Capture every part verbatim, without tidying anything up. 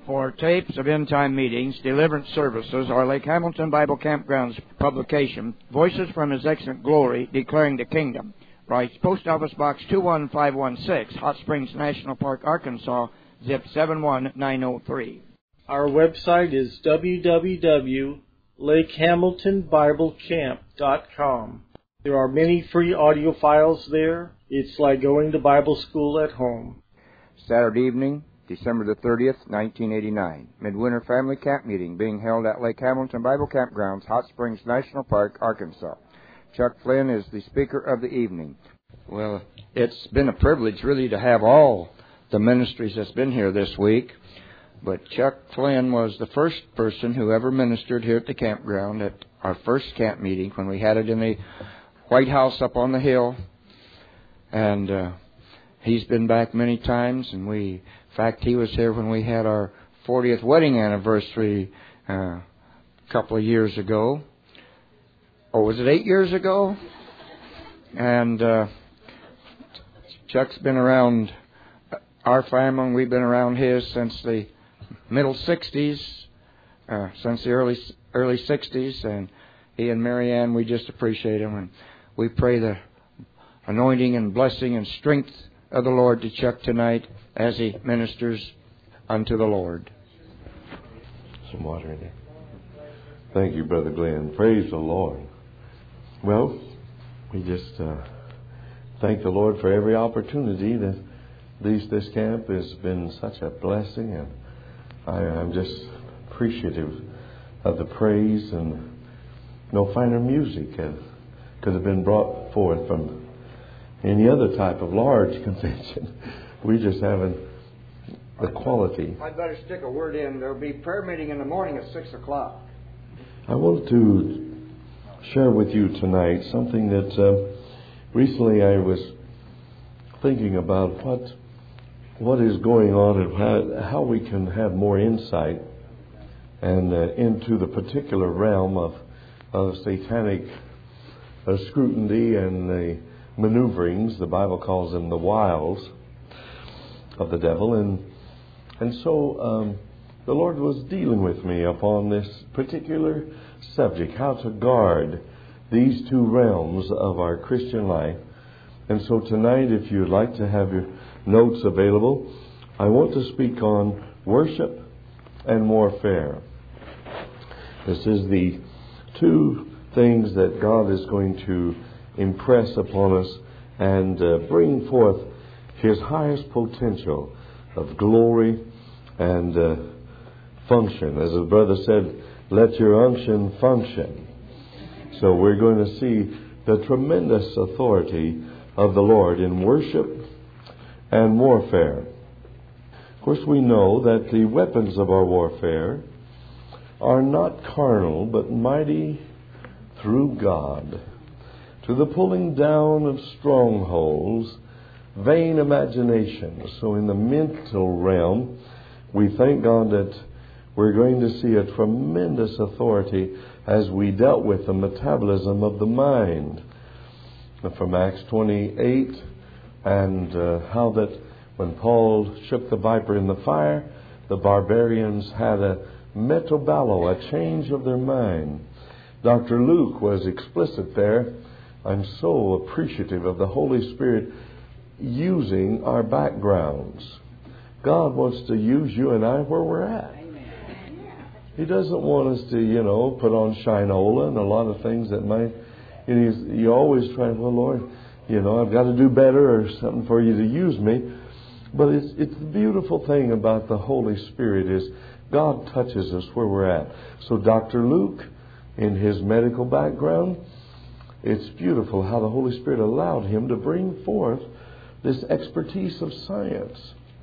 for tapes of end-time meetings, deliverance services, or Lake Hamilton Bible Campground's publication, Voices from His Excellent Glory, Declaring the Kingdom. Writes Post Office Box two one five one six, Hot Springs National Park, Arkansas, zip seven one nine oh three. Our website is w w w dot lake hamilton bible camp dot com. There are many free audio files there. It's like going to Bible school at home. Saturday evening, December the thirtieth, nineteen eighty-nine. Midwinter Family Camp Meeting being held at Lake Hamilton Bible Campgrounds, Hot Springs National Park, Arkansas. Chuck Flynn is the speaker of the evening. Well, it's been a privilege really to have all the ministries that's been here this week. But Chuck Flynn was the first person who ever ministered here at the campground at our first camp meeting when we had it in the White House up on the hill. And uh, he's been back many times. And we, in fact, he was here when we had our fortieth wedding anniversary uh, a couple of years ago. Or was it eight years ago? And uh, Chuck's been around our family, and we've been around his since the middle sixties, uh, since the early early sixties, and he and Mary Ann, we just appreciate him, and we pray the anointing and blessing and strength of the Lord to Chuck tonight as he ministers unto the Lord. Some water in there. Thank you, Brother Glenn. Praise the Lord. Well, we just uh, thank the Lord for every opportunity that at least this camp has been such a blessing, and I, I'm just appreciative of the praise, and no finer music has, could have been brought forth from any other type of large convention. We just haven't the quality. I'd better stick a word in. There'll be prayer meeting in the morning at six o'clock. I want to share with you tonight something that uh, recently I was thinking about what what is going on and how, how we can have more insight and uh, into the particular realm of, of satanic uh, scrutiny and the maneuverings. The Bible calls them the wiles of the devil. And, and so um, the Lord was dealing with me upon this particular subject, how to guard these two realms of our Christian life. And so tonight, if you'd like to have your notes available, I want to speak on worship and warfare. This is the two things that God is going to impress upon us and uh, bring forth His highest potential of glory and uh, function. As the brother said, let your unction function. So we're going to see the tremendous authority of the Lord in worship and warfare. Of course, we know that the weapons of our warfare are not carnal, but mighty through God, to the pulling down of strongholds, vain imaginations. So in the mental realm, we thank God that we're going to see a tremendous authority as we dealt with the metabolism of the mind. From Acts twenty-eight, and uh, how that when Paul shook the viper in the fire, the barbarians had a metaballo, a change of their mind. Doctor Luke was explicit there. I'm so appreciative of the Holy Spirit using our backgrounds. God wants to use you and I where we're at. He doesn't want us to, you know, put on shinola and a lot of things that might, you know, you always try, well, Lord, you know, I've got to do better or something for you to use me. But it's, it's the beautiful thing about the Holy Spirit is God touches us where we're at. So Doctor Luke, in his medical background, it's beautiful how the Holy Spirit allowed him to bring forth this expertise of science.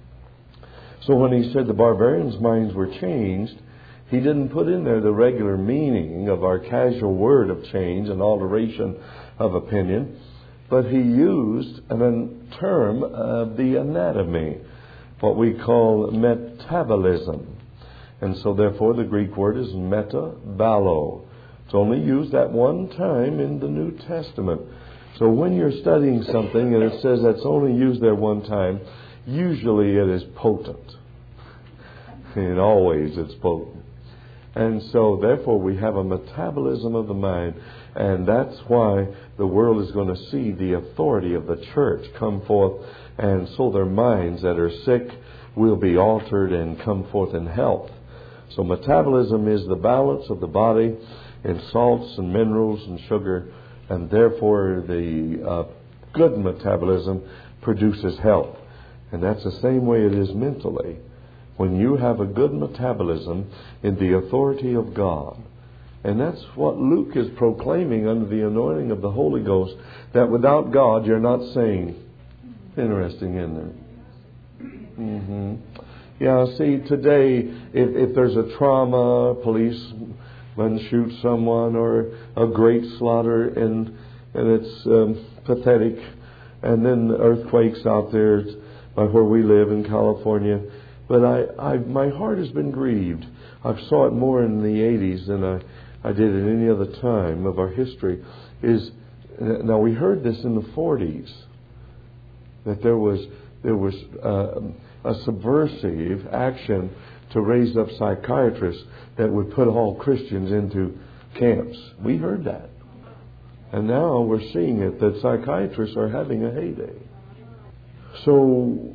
So when he said the barbarians' minds were changed, he didn't put in there the regular meaning of our casual word of change and alteration of opinion, but he used a term of the anatomy, what we call metabolism. And so therefore the Greek word is metaballo. It's only used that one time in the New Testament. So when you're studying something and it says that's only used there one time, usually it is potent. and always it's potent. And so, therefore, we have a metabolism of the mind, and that's why the world is going to see the authority of the church come forth, and so their minds that are sick will be altered and come forth in health. So metabolism is the balance of the body in salts and minerals and sugar, and therefore the uh, good metabolism produces health. And that's the same way it is mentally. When you have a good metabolism in the authority of God, and that's what Luke is proclaiming under the anointing of the Holy Ghost, that without God you're not sane. Interesting, isn't it? Mm-hmm. Yeah, see, today, if, if there's a trauma, policeman shoots someone, or a great slaughter, and and it's um, pathetic, and then earthquakes out there by where we live in California. But I, I, my heart has been grieved. I saw it more in the eighties than I, I did at any other time of our history. Is now we heard this in the forties, that there was there was uh, a subversive action to raise up psychiatrists that would put all Christians into camps. We heard that, and now we're seeing it that psychiatrists are having a heyday. So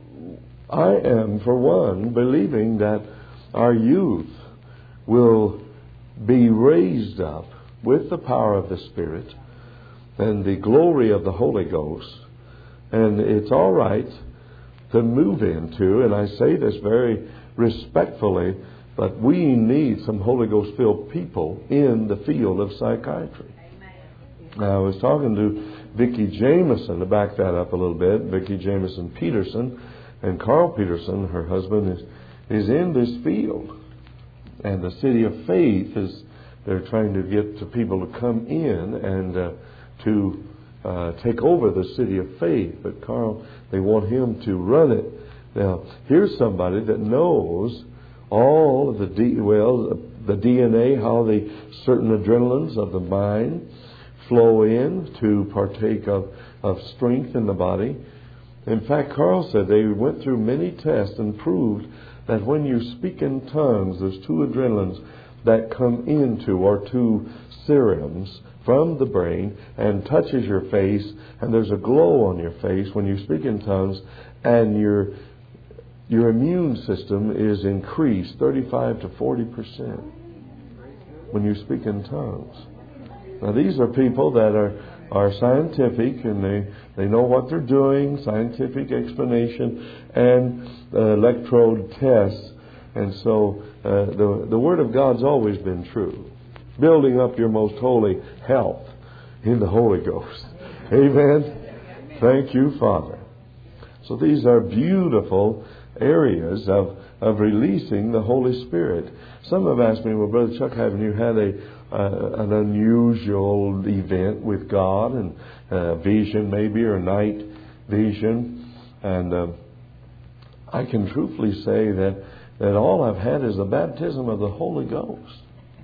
I am, for one, believing that our youth will be raised up with the power of the Spirit and the glory of the Holy Ghost. And it's all right to move into, and I say this very respectfully, but we need some Holy Ghost-filled people in the field of psychiatry. Now, I was talking to Vicki Jameson, to back that up a little bit, Vicki Jameson Peterson. And Carl Peterson, her husband, is is in this field. And the City of Faith is, they're trying to get to people to come in and uh, to uh, take over the City of Faith. But Carl, they want him to run it. Now, here's somebody that knows all of the, D, well, the D N A, how the certain adrenalines of the mind flow in to partake of, of strength in the body. In fact, Carl said they went through many tests and proved that when you speak in tongues, there's two adrenalines that come into, or two serums from the brain, and touches your face, and there's a glow on your face when you speak in tongues, and your your immune system is increased thirty-five to forty percent when you speak in tongues. Now, these are people that are are scientific, and they, they know what they're doing, scientific explanation, and uh, electrode tests. And so uh, the, the Word of God's always been true. Building up your most holy health in the Holy Ghost. Amen? Thank you, Father. So these are beautiful areas of, of releasing the Holy Spirit. Some have asked me, well, Brother Chuck, haven't you had a Uh, an unusual event with God, and uh, vision maybe, or night vision? And uh, I can truthfully say that, that all I've had is the baptism of the Holy Ghost.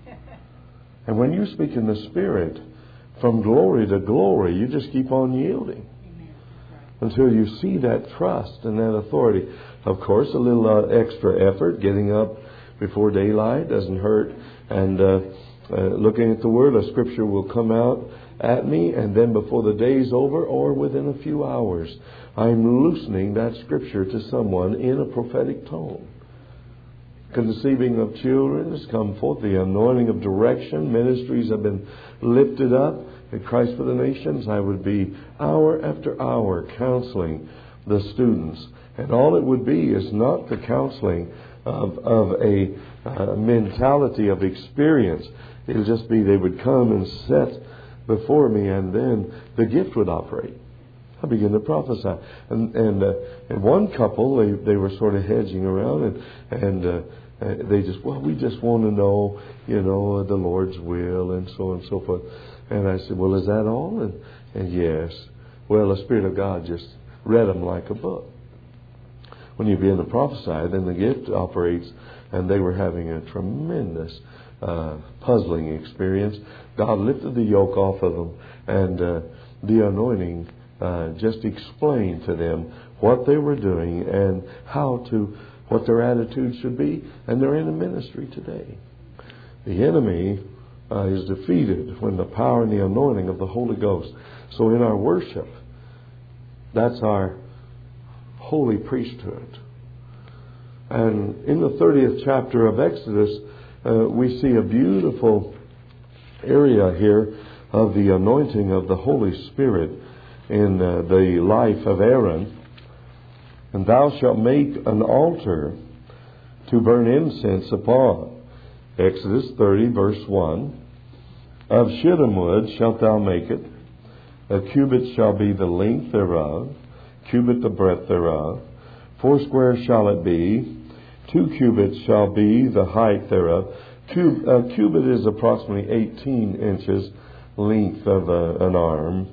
And when you speak in the Spirit, from glory to glory, you just keep on yielding until you see that trust and that authority. Of course, a little uh, extra effort, getting up before daylight doesn't hurt, and uh, Uh, looking at the Word, a scripture will come out at me, and then before the day's over, or within a few hours, I'm loosening that scripture to someone in a prophetic tone. Conceiving of children has come forth. The anointing of direction. Ministries have been lifted up. At Christ for the Nations, I would be hour after hour counseling the students. And all it would be is not the counseling of, of a uh, mentality of experience. It'll just be they would come and sit before me, and then the gift would operate. I begin to prophesy. And and, uh, and one couple, they, they were sort of hedging around, and, and uh, they just, well, we just want to know, you know, the Lord's will, and so on and so forth. And I said, well, is that all? And, and yes. Well, the Spirit of God just read them like a book. When you begin to prophesy, then the gift operates, and they were having a tremendous Uh, puzzling experience. God lifted the yoke off of them, and uh, the anointing uh, just explained to them what they were doing and how to what their attitude should be, and they're in a ministry today. The enemy uh, is defeated when the power and the anointing of the Holy Ghost. So in our worship, that's our holy priesthood. And in the thirtieth chapter of Exodus, uh, we see a beautiful area here of the anointing of the Holy Spirit in uh, the life of Aaron. And thou shalt make an altar to burn incense upon. Exodus thirty, verse one. Of shittim wood shalt thou make it. A cubit shall be the length thereof, cubit the breadth thereof. Foursquare shall it be. Two cubits shall be the height thereof. Cub, a cubit is approximately eighteen inches length of a, an arm.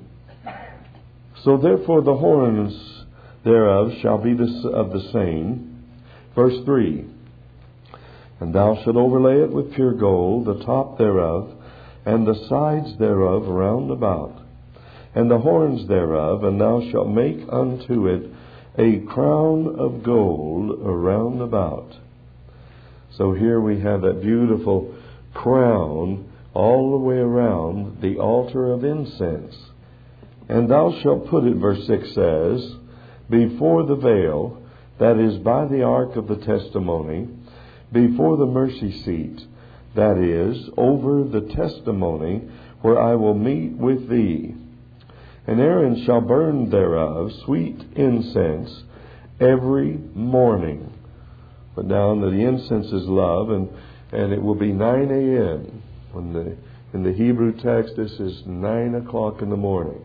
So therefore the horns thereof shall be the, of the same. Verse three. And thou shalt overlay it with pure gold, the top thereof, and the sides thereof round about, and the horns thereof, and thou shalt make unto it a crown of gold around about. So here we have that beautiful crown all the way around the altar of incense. And thou shalt put it, verse six says, before the veil that is by the ark of the testimony, before the mercy seat, that is, over the testimony where I will meet with thee. And Aaron shall burn thereof sweet incense every morning. But down that the incense is love, and, and it will be nine a.m. When the, in the Hebrew text, this is nine o'clock in the morning.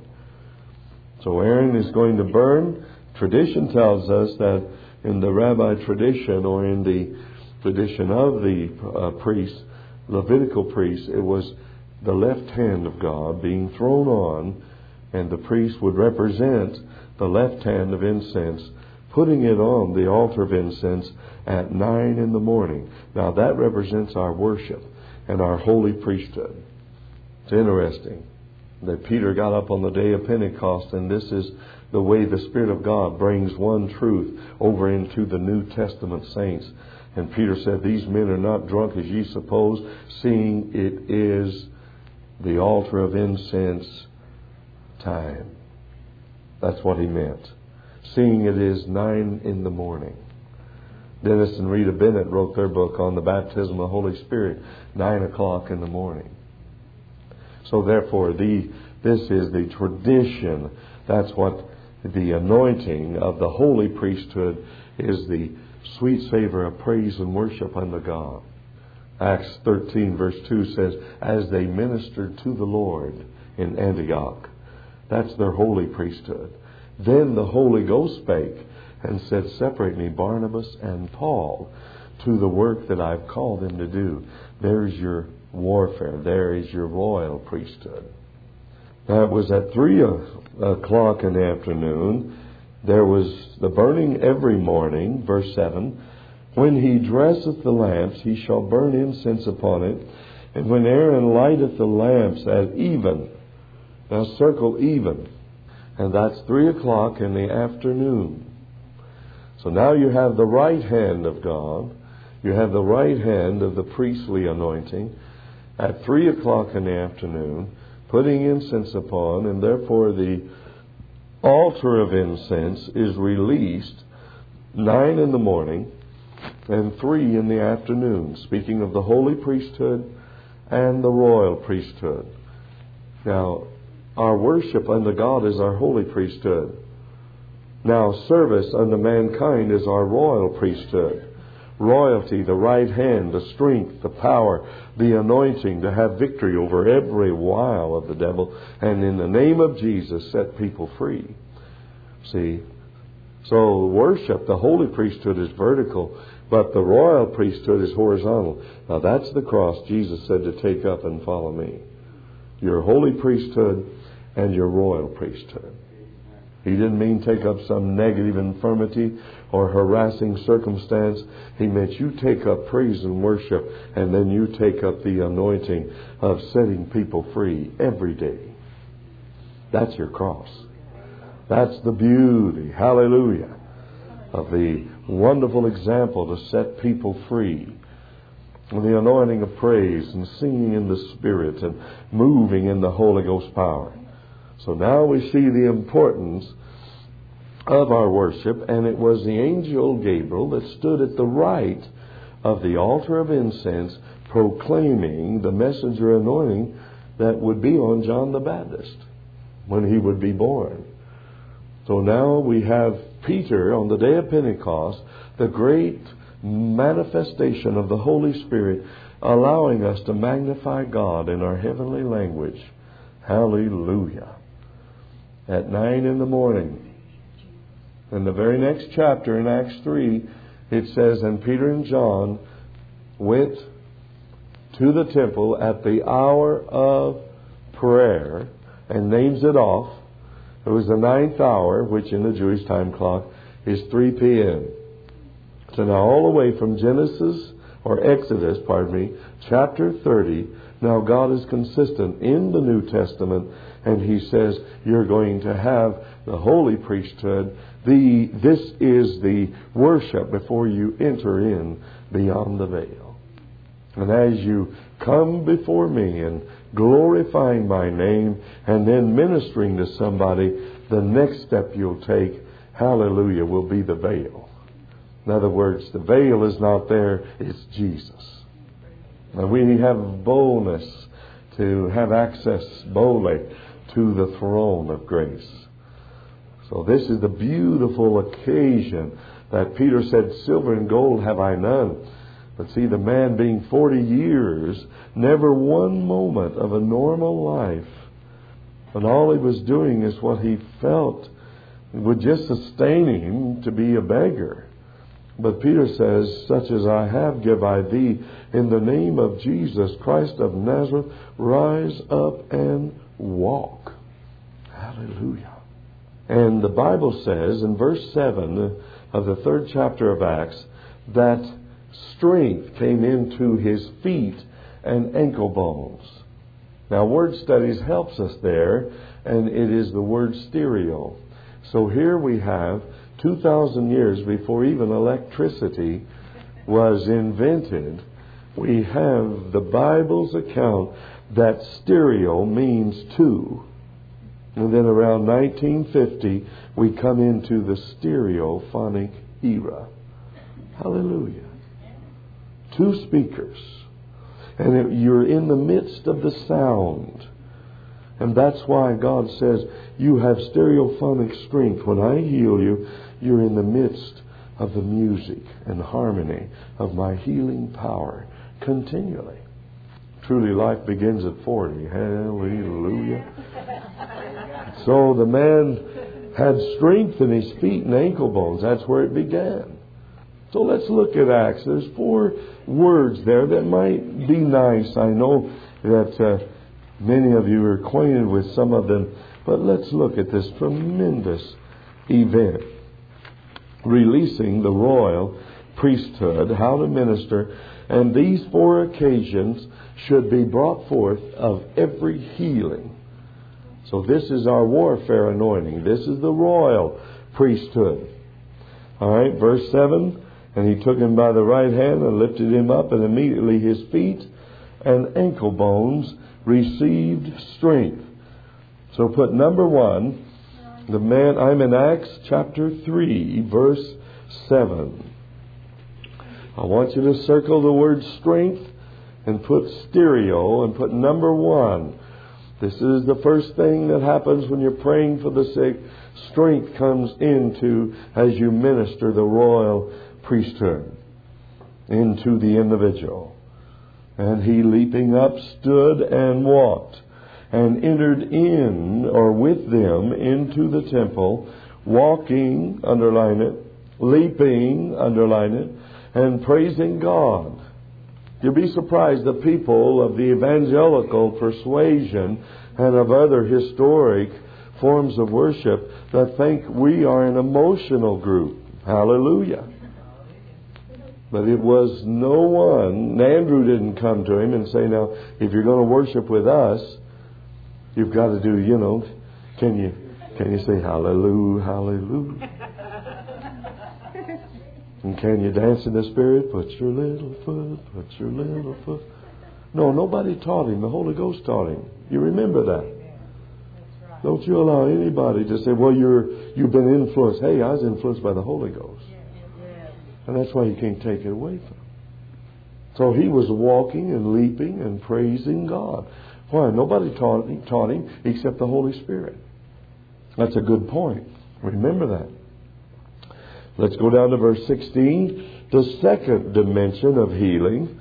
So Aaron is going to burn. Tradition tells us that in the rabbi tradition, or in the tradition of the uh, priest, Levitical priest, it was the left hand of God being thrown on, and the priest would represent the left hand of incense, putting it on the altar of incense at nine in the morning. Now that represents our worship and our holy priesthood. It's interesting that Peter got up on the day of Pentecost, and this is the way the Spirit of God brings one truth over into the New Testament saints. And Peter said, these men are not drunk as ye suppose, seeing it is the altar of incense time. That's what he meant. Seeing it is nine in the morning. Dennis and Rita Bennett wrote their book on the baptism of the Holy Spirit, nine o'clock in the morning. So therefore, the this is the tradition. That's what the anointing of the holy priesthood is, the sweet savor of praise and worship unto God. Acts thirteen verse two says, as they ministered to the Lord in Antioch. That's their holy priesthood. Then the Holy Ghost spake and said, separate me, Barnabas and Paul, to the work that I've called them to do. There's your warfare. There is your royal priesthood. Now it was at three o'clock in the afternoon. There was the burning every morning, verse seven. When he dresseth the lamps, he shall burn incense upon it. And when Aaron lighteth the lamps at even, now circle even, and that's three o'clock in the afternoon. So now you have the right hand of God. You have the right hand of the priestly anointing at three o'clock in the afternoon, putting incense upon, and therefore the altar of incense is released nine in the morning and three in the afternoon, speaking of the holy priesthood and the royal priesthood. Now, our worship unto God is our holy priesthood. Now, service unto mankind is our royal priesthood. Royalty, the right hand, the strength, the power, the anointing to have victory over every wile of the devil, and in the name of Jesus set people free. See? So worship, the holy priesthood is vertical, but the royal priesthood is horizontal. Now that's the cross Jesus said to take up and follow me. Your holy priesthood and your royal priesthood. He didn't mean take up some negative infirmity or harassing circumstance. He meant you take up praise and worship, and then you take up the anointing of setting people free every day. That's your cross. That's the beauty, hallelujah, of the wonderful example to set people free. And the anointing of praise and singing in the Spirit and moving in the Holy Ghost power. So now we see the importance of our worship, and it was the angel Gabriel that stood at the right of the altar of incense proclaiming the messenger anointing that would be on John the Baptist when he would be born. So now we have Peter on the day of Pentecost, the great manifestation of the Holy Spirit, allowing us to magnify God in our heavenly language. Hallelujah. At nine in the morning. In the very next chapter, in Acts three, it says, and Peter and John went to the temple at the hour of prayer, and names it off. It was the ninth hour, which in the Jewish time clock is three p.m. So now all the way from Genesis, or Exodus, pardon me, chapter thirty, now God is consistent in the New Testament, and He says you're going to have the holy priesthood. The, this is the worship before you enter in beyond the veil. And as you come before me and glorifying my name and then ministering to somebody, the next step you'll take, hallelujah, will be the veil. In other words, the veil is not there, it's Jesus. And we have boldness to have access boldly to the throne of grace. So this is the beautiful occasion that Peter said, silver and gold have I none. But see, the man being forty years, never one moment of a normal life. And all he was doing is what he felt would just sustain him to be a beggar. But Peter says, such as I have give I thee, in the name of Jesus Christ of Nazareth, rise up and walk. Hallelujah. And the Bible says in verse seven of the third chapter of Acts that strength came into his feet and ankle bones. Now, word studies helps us there, and it is the word stereo. So here we have two thousand years before even electricity was invented, we have the Bible's account that stereo means two. And then around nineteen fifty, we come into the stereophonic era. Hallelujah. Two speakers. And it, you're in the midst of the sound. And that's why God says, you have stereophonic strength. When I heal you, you're in the midst of the music and harmony of my healing power continually. Truly, life begins at forty. Hallelujah. So the man had strength in his feet and ankle bones. That's where it began. So let's look at Acts. There's four words there that might be nice. I know that uh, many of you are acquainted with some of them. But let's look at this tremendous event. Releasing the royal priesthood, how to minister. And these four occasions should be brought forth of every healing. So this is our warfare anointing. This is the royal priesthood. All right, verse seven. And he took him by the right hand and lifted him up, and immediately his feet and ankle bones received strength. So put number one, the man, I'm in Acts chapter three, verse seven. I want you to circle the word strength and put stereo and put number one. This is the first thing that happens when you're praying for the sick. Strength comes into as you minister the royal priesthood into the individual. And he, leaping up, stood and walked and entered in or with them into the temple, walking, underline it, leaping, underline it, and praising God. You'll be surprised the people of the evangelical persuasion and of other historic forms of worship that think we are an emotional group. Hallelujah. But it was no one, Andrew didn't come to him and say, now, if you're going to worship with us, you've got to do, you know, can you can you say hallelujah, hallelujah? And can you dance in the Spirit? Put your little foot, put your little foot. No, nobody taught him. The Holy Ghost taught him. You remember that. Don't you allow anybody to say, well, you're, you've been influenced. Hey, I was influenced by the Holy Ghost. And that's why you can't take it away from him. So he was walking and leaping and praising God. Why? Nobody taught him, taught him except the Holy Spirit. That's a good point. Remember that. Let's go down to verse sixteen. The second dimension of healing.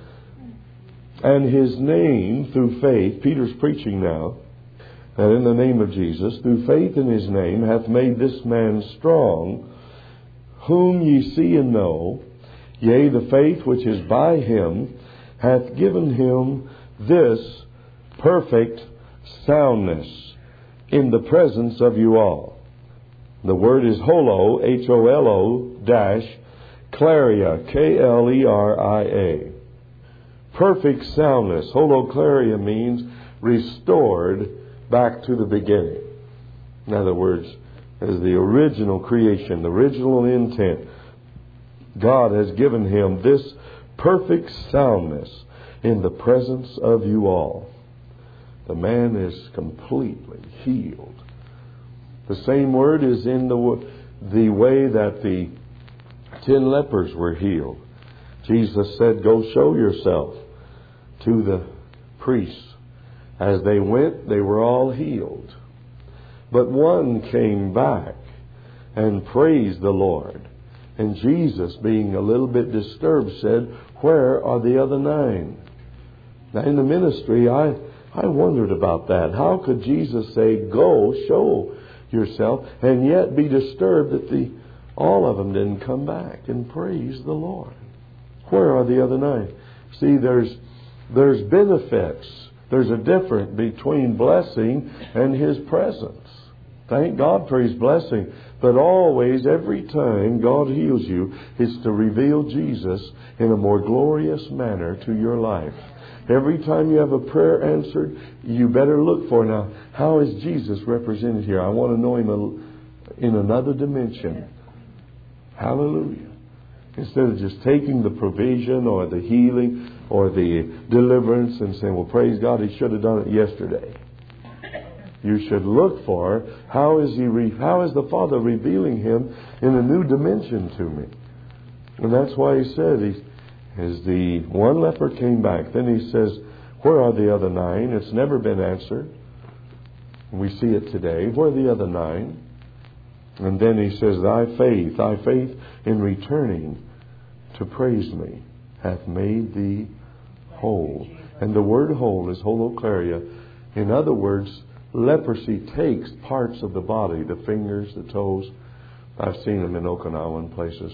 And his name, through faith, Peter's preaching now, and in the name of Jesus, through faith in his name, hath made this man strong, whom ye see and know, yea, the faith which is by him, hath given him this perfect soundness in the presence of you all. The word is holo, H O L O, dash, claria, K L E R I A. Perfect soundness. Holoclaria means restored back to the beginning. In other words, as the original creation, the original intent, God has given him this perfect soundness in the presence of you all. The man is completely healed. The same word is in the, the way that the ten lepers were healed. Jesus said, go show yourself to the priests. As they went, they were all healed. But one came back and praised the Lord. And Jesus, being a little bit disturbed, said, where are the other nine? Now in the ministry, I, I wondered about that. How could Jesus say, go show yourself, and yet be disturbed that the all of them didn't come back and praise the Lord? Where are the other nine? See, there's there's benefits. There's a difference between blessing and his presence. Thank God for his blessing. But always, every time God heals you, it's to reveal Jesus in a more glorious manner to your life. Every time you have a prayer answered, you better look for, now, how is Jesus represented here? I want to know him in another dimension. Hallelujah. Instead of just taking the provision or the healing or the deliverance and saying, well, praise God, he should have done it yesterday. You should look for, how is he? Re- how is the Father revealing him in a new dimension to me? And that's why he said, he, as the one leper came back, then he says, where are the other nine? It's never been answered. We see it today. Where are the other nine? And then he says, thy faith, thy faith in returning to praise me hath made thee whole. And the word whole is holoclaria. In other words, leprosy takes parts of the body, the fingers, the toes. I've seen them in Okinawan places.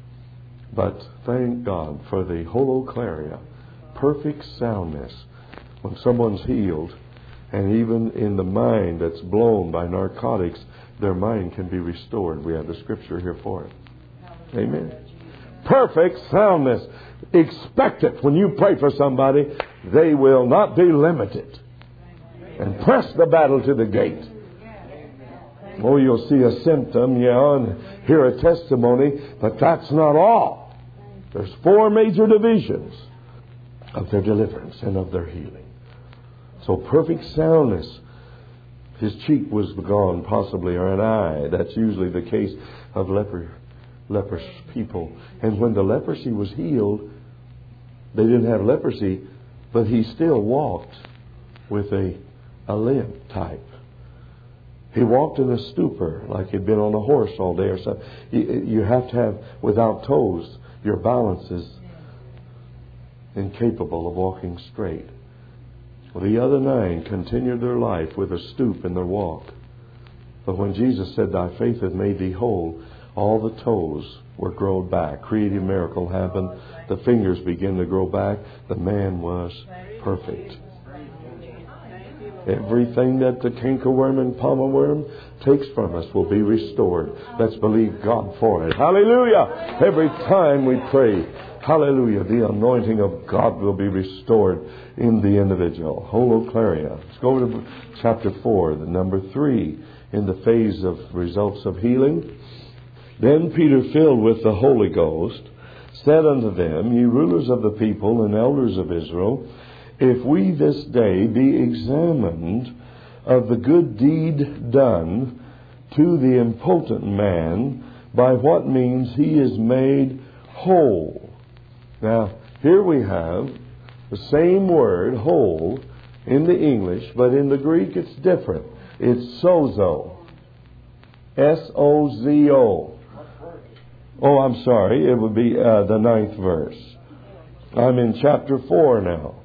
But thank God for the holoclaria, perfect soundness. When someone's healed, and even in the mind that's blown by narcotics, their mind can be restored. We have the scripture here for it. Amen. Perfect soundness. Expect it. When you pray for somebody, they will not be limited. And press the battle to the gate. Oh, you'll see a symptom, yeah, and hear a testimony, but that's not all. There's four major divisions of their deliverance and of their healing. So perfect soundness. His cheek was gone, possibly, or an eye. That's usually the case of leper, leprous people. And when the leprosy was healed, they didn't have leprosy, but he still walked with a, a limp type. He walked in a stupor, like he'd been on a horse all day or something. You, you have to have, without toes, your balance is incapable of walking straight. Well, the other nine continued their life with a stoop in their walk. But when Jesus said, thy faith hath made thee whole, all the toes were grown back. Creative miracle happened. The fingers began to grow back. The man was perfect. Everything that the cankerworm and palmer worm takes from us will be restored. Let's believe God for it. Hallelujah! Every time we pray, hallelujah, the anointing of God will be restored in the individual. Holoclaria. Let's go over to chapter four, the number three, in the phase of results of healing. Then Peter, filled with the Holy Ghost, said unto them, Ye rulers of the people and elders of Israel, if we this day be examined of the good deed done to the impotent man, by what means he is made whole. Now, here we have the same word, whole, in the English, but in the Greek it's different. It's sozo. S O Z O. Oh, I'm sorry. It would be uh, the ninth verse. I'm in chapter four now.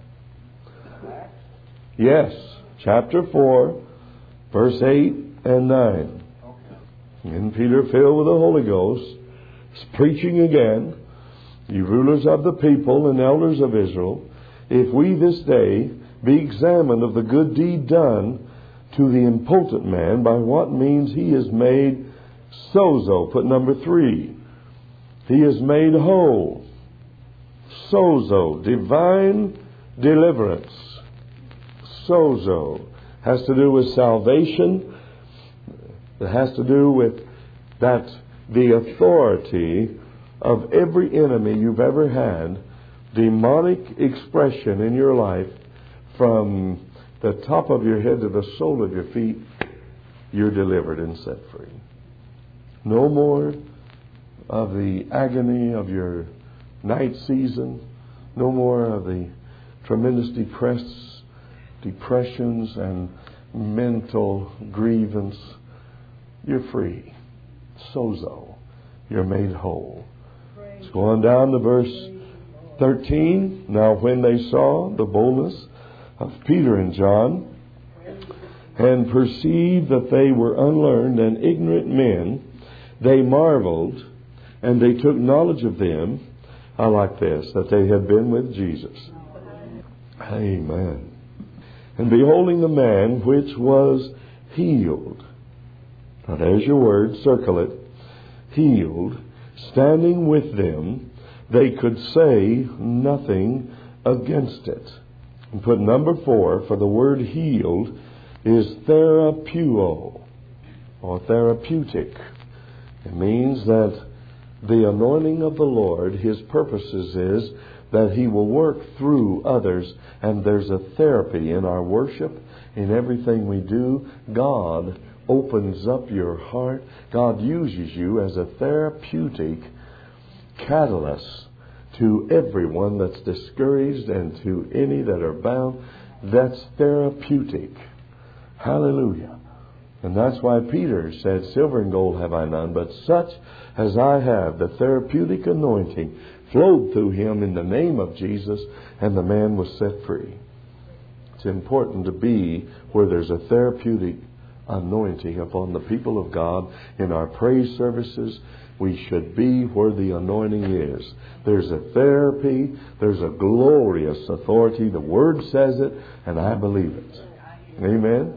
Yes, chapter four, verse eight and nine. And Peter, filled with the Holy Ghost, is preaching again. Ye rulers of the people and elders of Israel, if we this day be examined of the good deed done to the impotent man, by what means he is made sozo. Put number three. He is made whole. Sozo, divine deliverance. Sozo has to do with salvation. It has to do with that the authority of every enemy you've ever had, demonic expression in your life, from the top of your head to the sole of your feet, you're delivered and set free. No more of the agony of your night season. No more of the tremendous depress, depressions and mental grievance. You're free. Sozo. You're made whole. Let's go on down to verse thirteen. Now when they saw the boldness of Peter and John, and perceived that they were unlearned and ignorant men, they marveled, and they took knowledge of them. I like this, that they had been with Jesus. Amen. And beholding the man which was healed, now there's your word, circle it, healed, standing with them, they could say nothing against it. And put number four, for the word healed is therapeuo, or therapeutic. It means that the anointing of the Lord, His purposes is that He will work through others, and there's a therapy in our worship, in everything we do. God opens up your heart. God uses you as a therapeutic catalyst to everyone that's discouraged and to any that are bound. That's therapeutic. Hallelujah. And that's why Peter said, silver and gold have I none, but such as I have, the therapeutic anointing flowed through him in the name of Jesus, and the man was set free. It's important to be where there's a therapeutic anointing upon the people of God. In our praise services, we should be where the anointing is. There's a therapy, there's a glorious authority. The Word says it, and I believe it. Amen?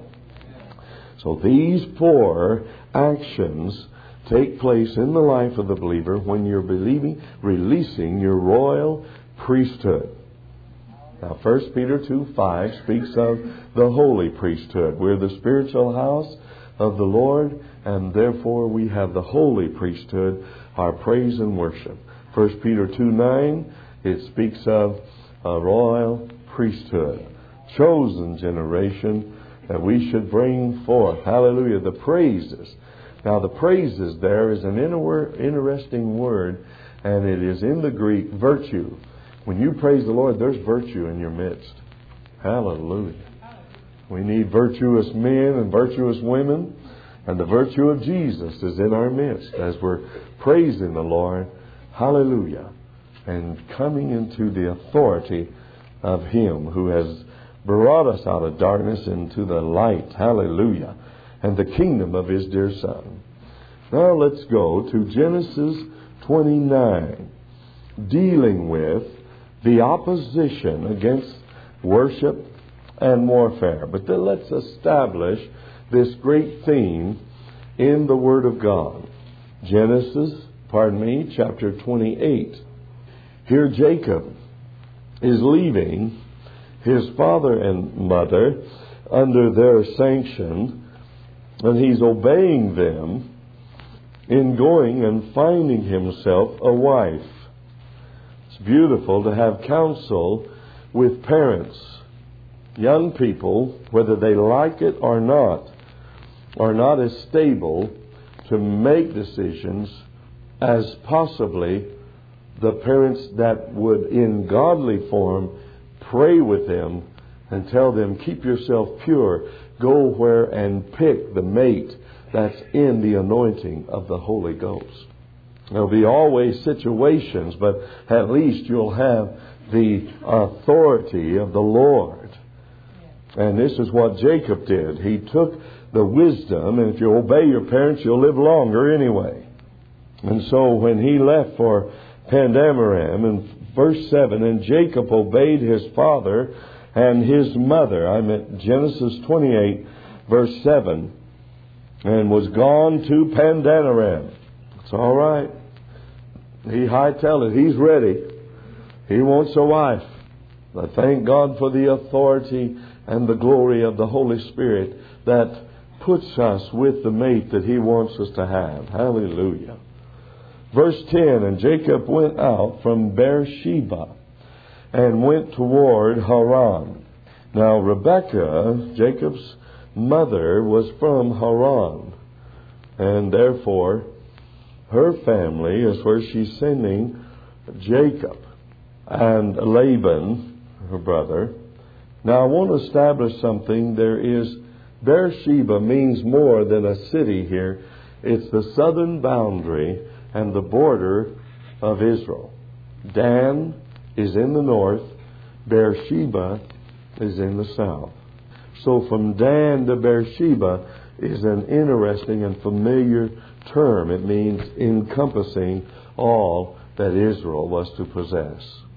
So these four actions take place in the life of the believer when you're believing, releasing your royal priesthood. Now, First Peter two five speaks of the holy priesthood. We're the spiritual house of the Lord, and therefore we have the holy priesthood, our praise and worship. First Peter two nine, it speaks of a royal priesthood, chosen generation, that we should bring forth, hallelujah, the praises. Now, the praises there is an interesting word, and it is in the Greek, virtue. When you praise the Lord, there's virtue in your midst. Hallelujah. We need virtuous men and virtuous women, and the virtue of Jesus is in our midst as we're praising the Lord. Hallelujah. And coming into the authority of Him who has brought us out of darkness into the light. Hallelujah. And the kingdom of His dear Son. Now let's go to Genesis twenty-nine, dealing with the opposition against worship and warfare. But then let's establish this great theme in the Word of God. Genesis, pardon me, chapter twenty-eight. Here Jacob is leaving his father and mother under their sanction, and he's obeying them in going and finding himself a wife. It's beautiful to have counsel with parents. Young people, whether they like it or not, are not as stable to make decisions as possibly the parents that would, in godly form, pray with them and tell them, keep yourself pure. Go where and pick the mate that's in the anointing of the Holy Ghost. There'll be always situations, but at least you'll have the authority of the Lord. And this is what Jacob did. He took the wisdom, and if you obey your parents, you'll live longer anyway. And so when he left for Pandamaram, in verse seven, and Jacob obeyed his father and his mother. I'm at Genesis twenty-eight, verse seven, and was gone to Pandamaram. It's all right. He hightailed it. He's ready. He wants a wife. But thank God for the authority and the glory of the Holy Spirit that puts us with the mate that He wants us to have. Hallelujah. Verse ten, and Jacob went out from Beersheba and went toward Haran. Now Rebekah, Jacob's mother, was from Haran, and therefore her family is where she's sending Jacob and Laban, her brother. Now I want to establish something. There is, Beersheba means more than a city here. It's the southern boundary and the border of Israel. Dan is in the north. Beersheba is in the south. So from Dan to Beersheba is an interesting and familiar term. It means encompassing all that Israel was to possess.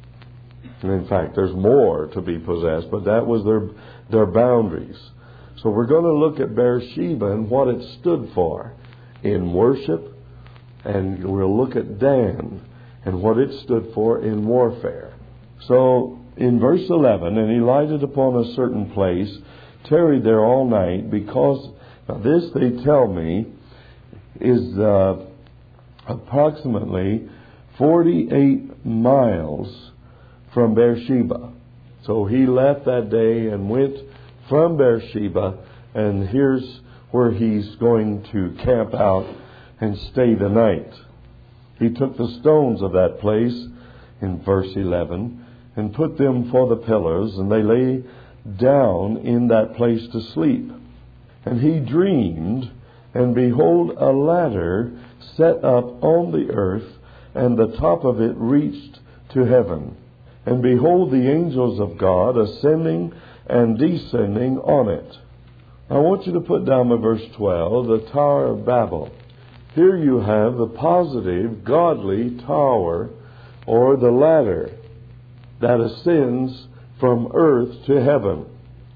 And in fact, there's more to be possessed, but that was their, their boundaries. So we're going to look at Beersheba and what it stood for in worship. And we'll look at Dan and what it stood for in warfare. So in verse eleven, and he lighted upon a certain place, tarried there all night, because now this, they tell me, is uh, approximately forty-eight miles from Beersheba. So he left that day and went from Beersheba, and here's where he's going to camp out and stay the night. He took the stones of that place, in verse eleven, and put them for the pillars, and they lay down in that place to sleep. And he dreamed, and behold, a ladder set up on the earth, and the top of it reached to heaven. And behold, the angels of God ascending and descending on it. I want you to put down the verse twelve, the Tower of Babel. Here you have the positive, godly tower, or the ladder that ascends from earth to heaven.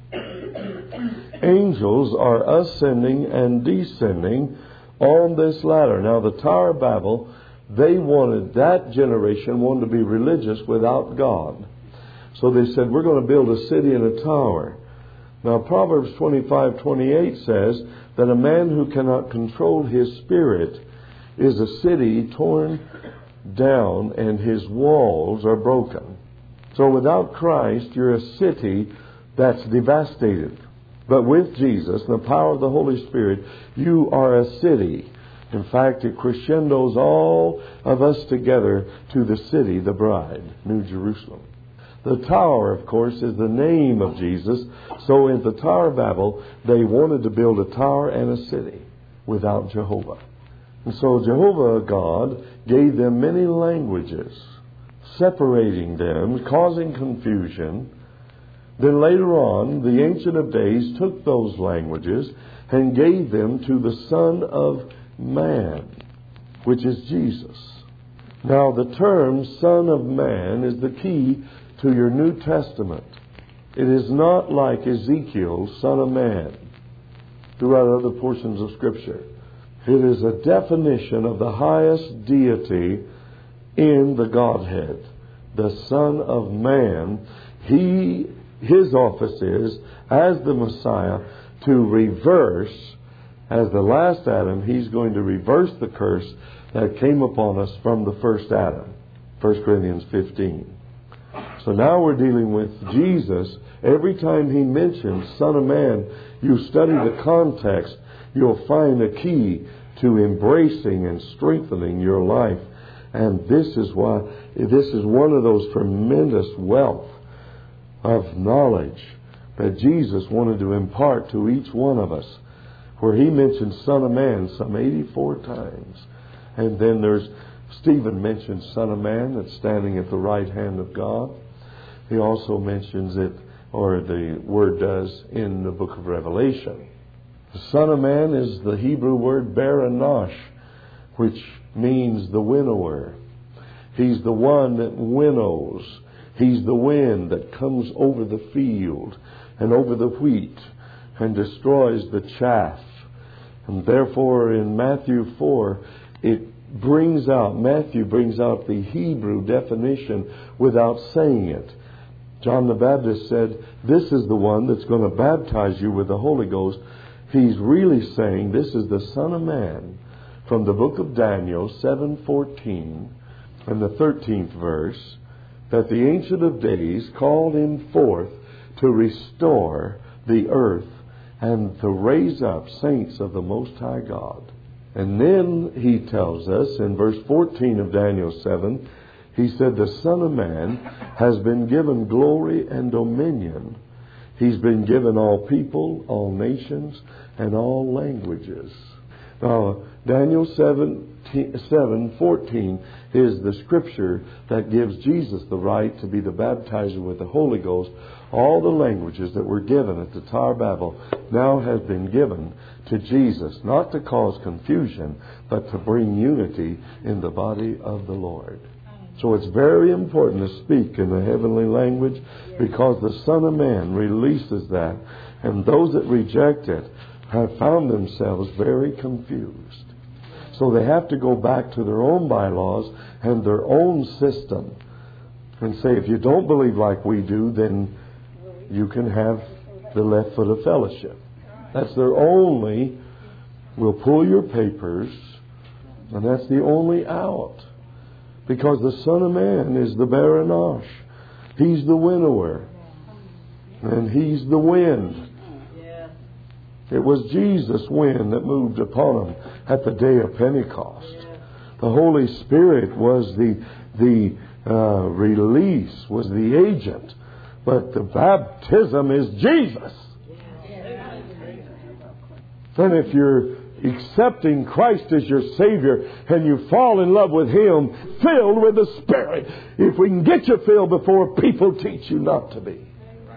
Angels are ascending and descending on this ladder. Now, the Tower of Babel, they wanted, that generation wanted to be religious without God. So they said, we're going to build a city and a tower. Now, Proverbs twenty-five twenty-eight says that a man who cannot control his spirit is a city torn down and his walls are broken. So without Christ, you're a city that's devastated. But with Jesus and the power of the Holy Spirit, you are a city. In fact, it crescendos all of us together to the city, the bride, New Jerusalem. The tower, of course, is the name of Jesus. So in the Tower of Babel, they wanted to build a tower and a city without Jehovah. And so Jehovah God gave them many languages, separating them, causing confusion. Then later on, the Ancient of Days took those languages and gave them to the Son of Man, which is Jesus. Now, the term Son of Man is the key to your New Testament. It is not like Ezekiel's Son of Man throughout other portions of Scripture. It is a definition of the highest deity in the Godhead, the Son of Man. He, his office is, as the Messiah, to reverse, as the last Adam, he's going to reverse the curse that came upon us from the first Adam. First Corinthians fifteen. So now we're dealing with Jesus. Every time he mentions Son of Man, you study the context, you'll find a key to embracing and strengthening your life. And this is why, this is one of those tremendous wealth of knowledge that Jesus wanted to impart to each one of us, where he mentions Son of Man some eighty-four times. And then there's Stephen mentions Son of Man that's standing at the right hand of God. He also mentions it, or the word does, in the book of Revelation. The Son of Man is the Hebrew word Baranosh, which means the winnower. He's the one that winnows. He's the wind that comes over the field and over the wheat and destroys the chaff. And therefore in Matthew four, it brings out, Matthew brings out the Hebrew definition without saying it. John the Baptist said, this is the one that's going to baptize you with the Holy Ghost. He's really saying this is the Son of Man from the book of Daniel seven fourteen and the thirteenth verse, that the Ancient of Days called him forth to restore the earth and to raise up saints of the Most High God. And then he tells us in verse fourteen of Daniel seven, he said, the Son of Man has been given glory and dominion. He's been given all people, all nations, and all languages. Now, Daniel seven fourteen is the scripture that gives Jesus the right to be the baptizer with the Holy Ghost. All the languages that were given at the Tower of Babel now have been given to Jesus, not to cause confusion, but to bring unity in the body of the Lord. So it's very important to speak in the heavenly language, because the Son of Man releases that. And those that reject it have found themselves very confused. So they have to go back to their own bylaws and their own system and say, if you don't believe like we do, then you can have the left foot of fellowship. That's their only, we'll pull your papers, and that's the only out. Because the Son of Man is the Baranosh. He's the winnower. And He's the wind. It was Jesus' wind that moved upon them at the day of Pentecost. The Holy Spirit was the, the uh, release, was the agent. But the baptism is Jesus. Then if you're accepting Christ as your Savior and you fall in love with Him, filled with the Spirit, if we can get you filled before people teach you not to be.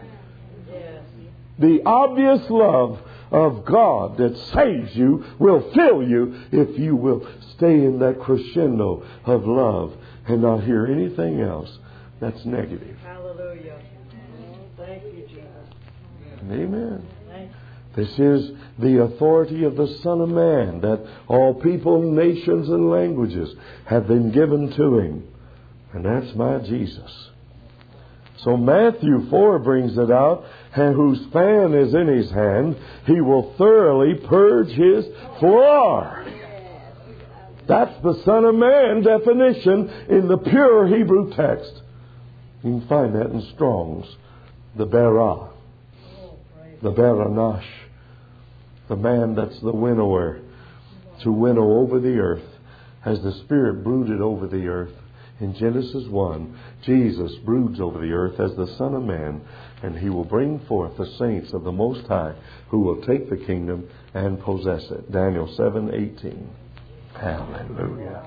The obvious love of God that saves you will fill you if you will stay in that crescendo of love and not hear anything else that's negative. Hallelujah. Thank you, Jesus. Amen. This is the authority of the Son of Man, that all people, nations, and languages have been given to Him. And that's my Jesus. So Matthew four brings it out, and whose fan is in His hand, He will thoroughly purge His floor. That's the Son of Man definition in the pure Hebrew text. You can find that in Strong's. The Barah. The Baranosh. The man that's the winnower. To winnow over the earth. As the Spirit brooded over the earth. In Genesis one, Jesus broods over the earth as the Son of Man, and He will bring forth the saints of the Most High who will take the kingdom and possess it. Daniel seven eighteen. Hallelujah.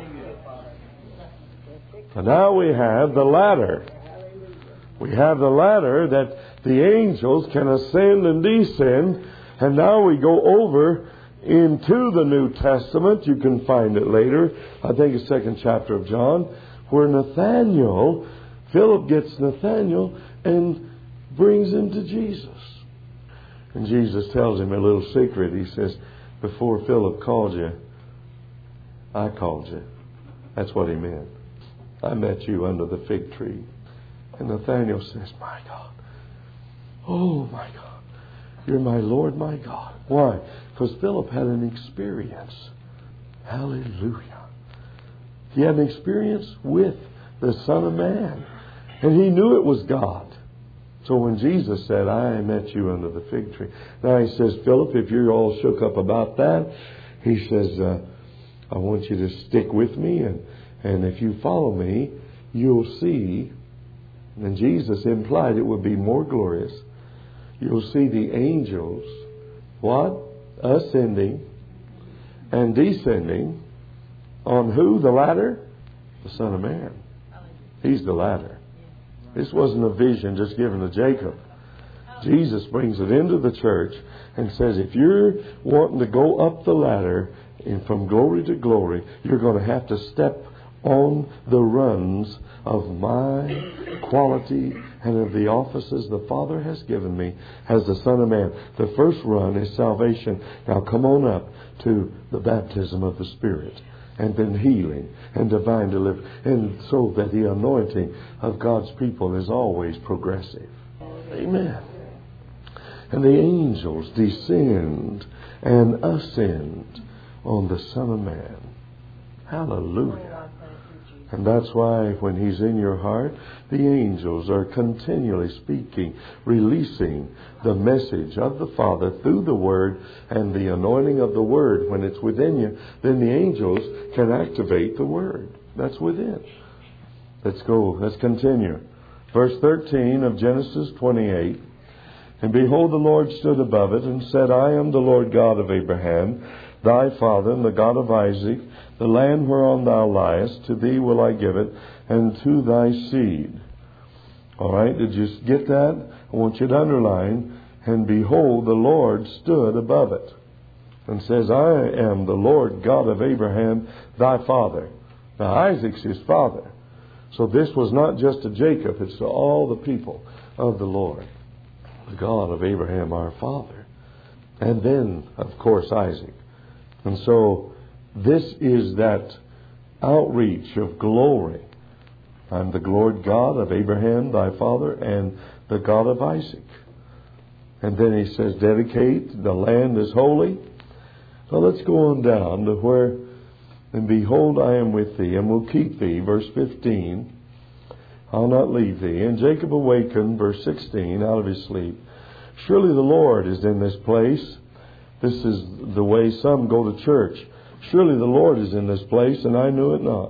And now we have the ladder. We have the ladder that the angels can ascend and descend. And now we go over into the New Testament. You can find it later. I think it's second chapter of John, where Nathaniel, Philip gets Nathaniel and brings him to Jesus. And Jesus tells him a little secret. He says, before Philip called you, I called you. That's what he meant. I met you under the fig tree. And Nathaniel says, my God. Oh, my God. You're my Lord, my God. Why? Because Philip had an experience. Hallelujah. He had an experience with the Son of Man. And he knew it was God. So when Jesus said, I met you under the fig tree. Now he says, Philip, if you're all shook up about that, he says, uh, I want you to stick with me. And, and if you follow me, you'll see. And Jesus implied it would be more glorious. You'll see the angels, what? Ascending and descending on who? The ladder? The Son of Man. He's the ladder. This wasn't a vision just given to Jacob. Jesus brings it into the church and says, if you're wanting to go up the ladder and from glory to glory, you're going to have to step on the runs of my quality and of the offices the Father has given me as the Son of Man. The first run is salvation. Now come on up to the baptism of the Spirit, and then healing and divine deliverance, and so that the anointing of God's people is always progressive. Amen. And the angels descend and ascend on the Son of Man. Hallelujah. And that's why when He's in your heart, the angels are continually speaking, releasing the message of the Father through the Word and the anointing of the Word. When it's within you, then the angels can activate the Word that's within. Let's go. Let's continue. Verse thirteen of Genesis twenty-eight. And behold, the Lord stood above it and said, I am the Lord God of Abraham, thy father, and the God of Isaac. The land whereon thou liest, to thee will I give it, and to thy seed. All right, did you get that? I want you to underline, and behold, the Lord stood above it, and says, I am the Lord God of Abraham, thy father. Now, Isaac's his father. So this was not just to Jacob, it's to all the people of the Lord. The God of Abraham, our father. And then, of course, Isaac. And so, this is that outreach of glory. I'm the Lord God of Abraham, thy father, and the God of Isaac. And then he says, dedicate, the land is holy. So let's go on down to where, and behold, I am with thee, and will keep thee, verse fifteen. I'll not leave thee. And Jacob awakened, verse sixteen, out of his sleep. Surely the Lord is in this place. This is the way some go to church. Surely the Lord is in this place, and I knew it not.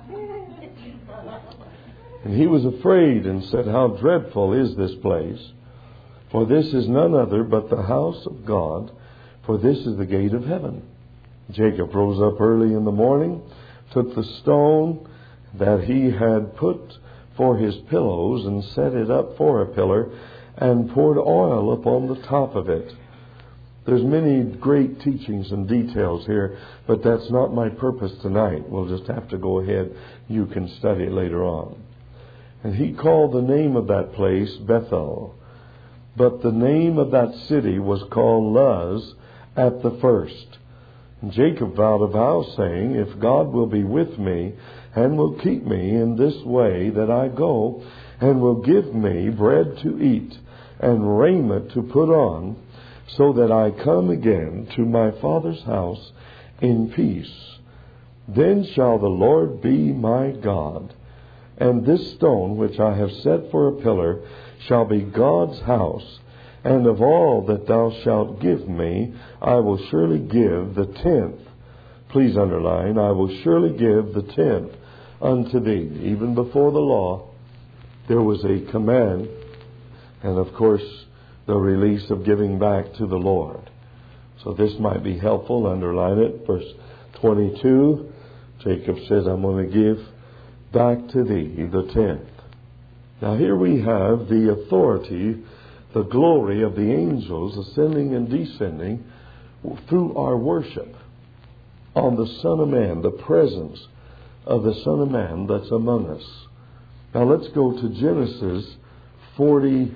And he was afraid and said, how dreadful is this place? For this is none other but the house of God, for this is the gate of heaven. Jacob rose up early in the morning, took the stone that he had put for his pillows, and set it up for a pillar, and poured oil upon the top of it. There's many great teachings and details here, but that's not my purpose tonight. We'll just have to go ahead. You can study it later on. And he called the name of that place Bethel. But the name of that city was called Luz at the first. And Jacob vowed a vow, saying, if God will be with me, and will keep me in this way that I go, and will give me bread to eat, and raiment to put on, so that I come again to my father's house in peace. Then shall the Lord be my God, and this stone which I have set for a pillar shall be God's house, and of all that thou shalt give me, I will surely give the tenth. Please underline, I will surely give the tenth unto thee. Even before the law, there was a command, and of course, the release of giving back to the Lord. So this might be helpful. Underline it. Verse twenty-two, Jacob says, I'm going to give back to thee the tenth. Now here we have the authority, the glory of the angels ascending and descending through our worship on the Son of Man, the presence of the Son of Man that's among us. Now let's go to Genesis forty-nine,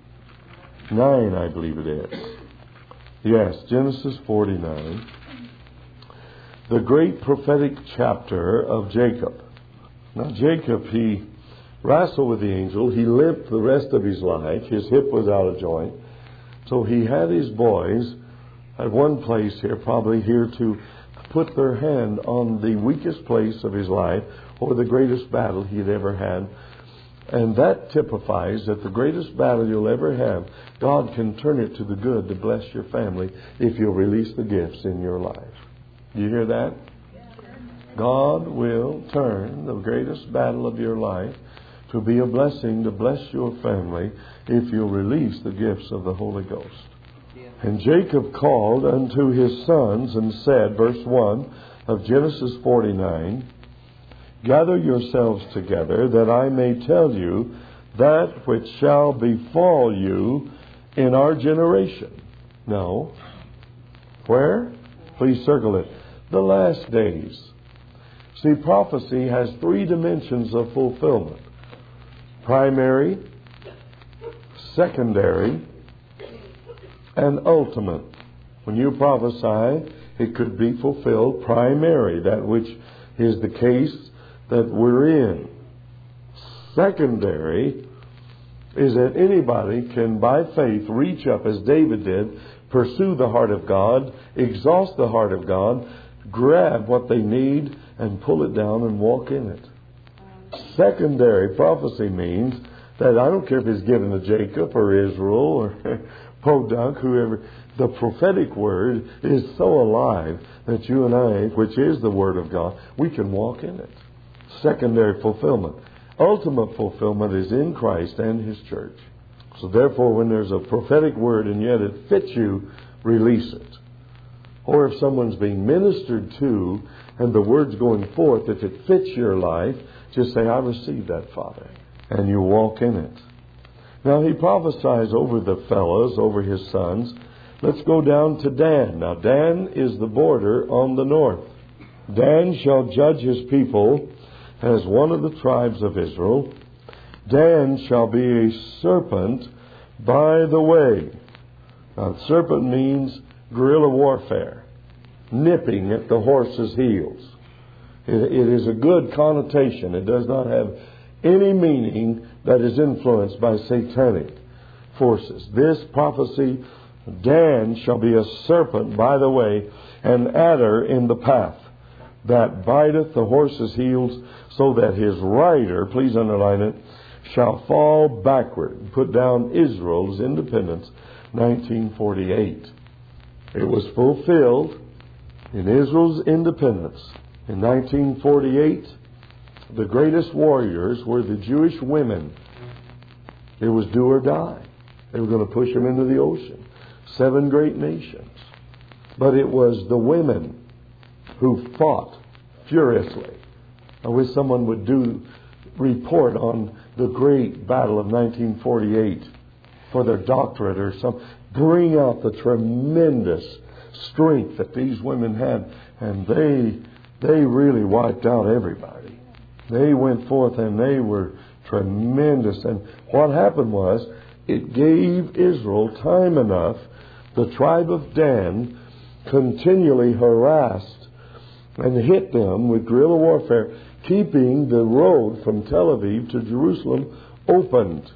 I believe it is. Yes, Genesis forty-nine. The great prophetic chapter of Jacob. Now Jacob, he wrestled with the angel. He limped the rest of his life. His hip was out of joint. So he had his boys at one place here, probably here, to put their hand on the weakest place of his life, or the greatest battle he'd ever had. And that typifies that the greatest battle you'll ever have, God can turn it to the good to bless your family if you'll release the gifts in your life. Do you hear that? God will turn the greatest battle of your life to be a blessing to bless your family if you'll release the gifts of the Holy Ghost. And Jacob called unto his sons and said, verse one of Genesis forty-nine, gather yourselves together that I may tell you that which shall befall you in our generation. No. Where? Please circle it. The last days. See, prophecy has three dimensions of fulfillment. Primary, secondary, and ultimate. When you prophesy, it could be fulfilled primary, that which is the case that we're in. Secondary is that anybody can, by faith, reach up as David did, pursue the heart of God, exhaust the heart of God, grab what they need, and pull it down and walk in it. Secondary prophecy means that I don't care if it's given to Jacob or Israel or Podunk, whoever, the prophetic word is so alive that you and I, which is the Word of God, we can walk in it. Secondary fulfillment. Ultimate fulfillment is in Christ and His church. So therefore, when there's a prophetic word and yet it fits you, release it. Or if someone's being ministered to and the word's going forth, if it fits your life, just say, I received that, Father. And you walk in it. Now he prophesies over the fellows, over his sons. Let's go down to Dan. Now Dan is the border on the north. Dan shall judge his people as one of the tribes of Israel. Dan shall be a serpent by the way. Now serpent means guerrilla warfare, nipping at the horse's heels. It, it is a good connotation. It does not have any meaning that is influenced by satanic forces. This prophecy, Dan shall be a serpent by the way, an adder in the path, that biteth the horse's heels, so that his rider, please underline it, shall fall backward. Put down Israel's independence, nineteen forty-eight. It was fulfilled in Israel's independence. In nineteen forty-eight, the greatest warriors were the Jewish women. It was do or die. They were going to push them into the ocean. Seven great nations. But it was the women who fought furiously. I wish someone would do report on the great battle of nineteen forty-eight for their doctorate or something. Bring out the tremendous strength that these women had. And they they really wiped out everybody. They went forth and they were tremendous. And what happened was, it gave Israel time enough. The tribe of Dan continually harassed and hit them with guerrilla warfare, keeping the road from Tel Aviv to Jerusalem opened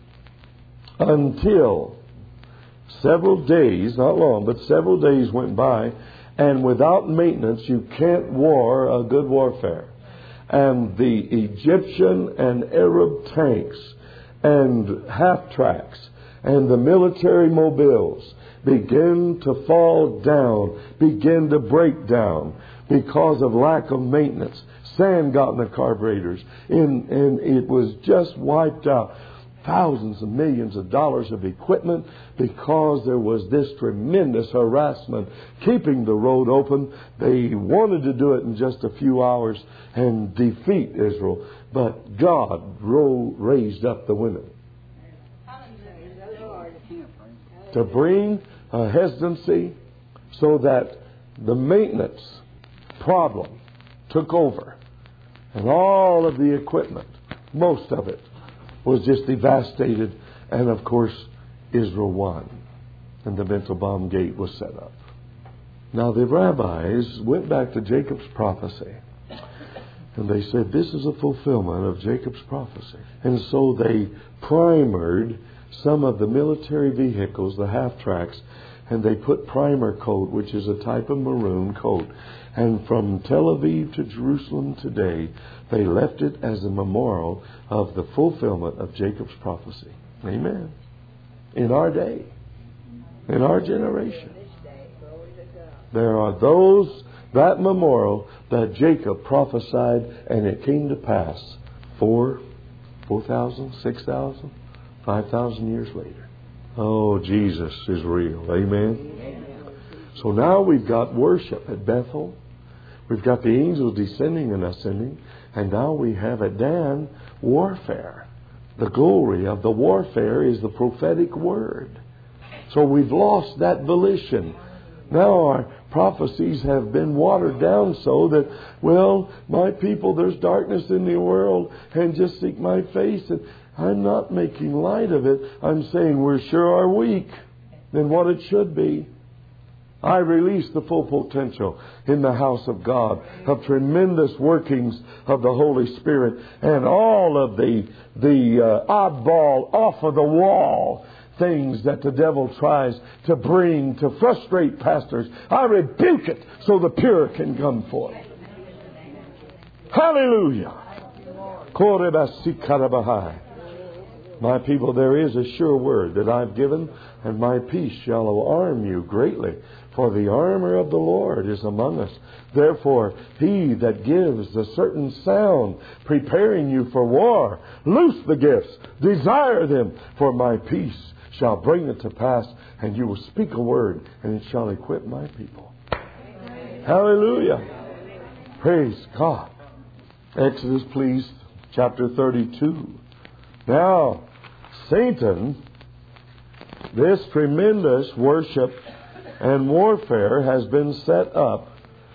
until several days, not long, but several days went by, and without maintenance you can't war a good warfare. And the Egyptian and Arab tanks and half-tracks and the military mobiles begin to fall down, begin to break down because of lack of maintenance. Sand got in the carburetors, and, and it was just wiped out. Thousands of millions of dollars of equipment because there was this tremendous harassment keeping the road open. They wanted to do it in just a few hours and defeat Israel, but God ro- raised up the women to bring a hesitancy so that the maintenance problem took over, and all of the equipment, most of it, was just devastated, and of course Israel won, and the mental bomb gate was set up. Now the rabbis went back to Jacob's prophecy, and they said this is a fulfillment of Jacob's prophecy. And so they primered some of the military vehicles, the half-tracks, and they put primer coat, which is a type of maroon coat. And from Tel Aviv to Jerusalem today, They left it as a memorial of the fulfillment of Jacob's prophecy. Amen. In our day, in our generation, there are those, that memorial that Jacob prophesied, and it came to pass four, four thousand, six thousand, five thousand years later. Oh, Jesus is real. Amen. So now we've got worship at Bethel. We've got the angels descending and ascending. And now we have at Dan warfare. The glory of the warfare is the prophetic word. So we've lost that volition. Now our prophecies have been watered down so that, well, my people, there's darkness in the world, and just seek my face. And I'm not making light of it. I'm saying we're sure are weak than what it should be. I release the full potential in the house of God of tremendous workings of the Holy Spirit, and all of the the uh, oddball, off of the wall things that the devil tries to bring to frustrate pastors. I rebuke it so the pure can come forth. Hallelujah. My people, there is a sure word that I've given, and my peace shall arm you greatly. For the armor of the Lord is among us. Therefore, he that gives a certain sound, preparing you for war, loose the gifts, desire them, for my peace shall bring it to pass, and you will speak a word, and it shall equip my people. Amen. Hallelujah. Praise God. Exodus, please, chapter thirty-two. Now, Satan, this tremendous worship and warfare has been set up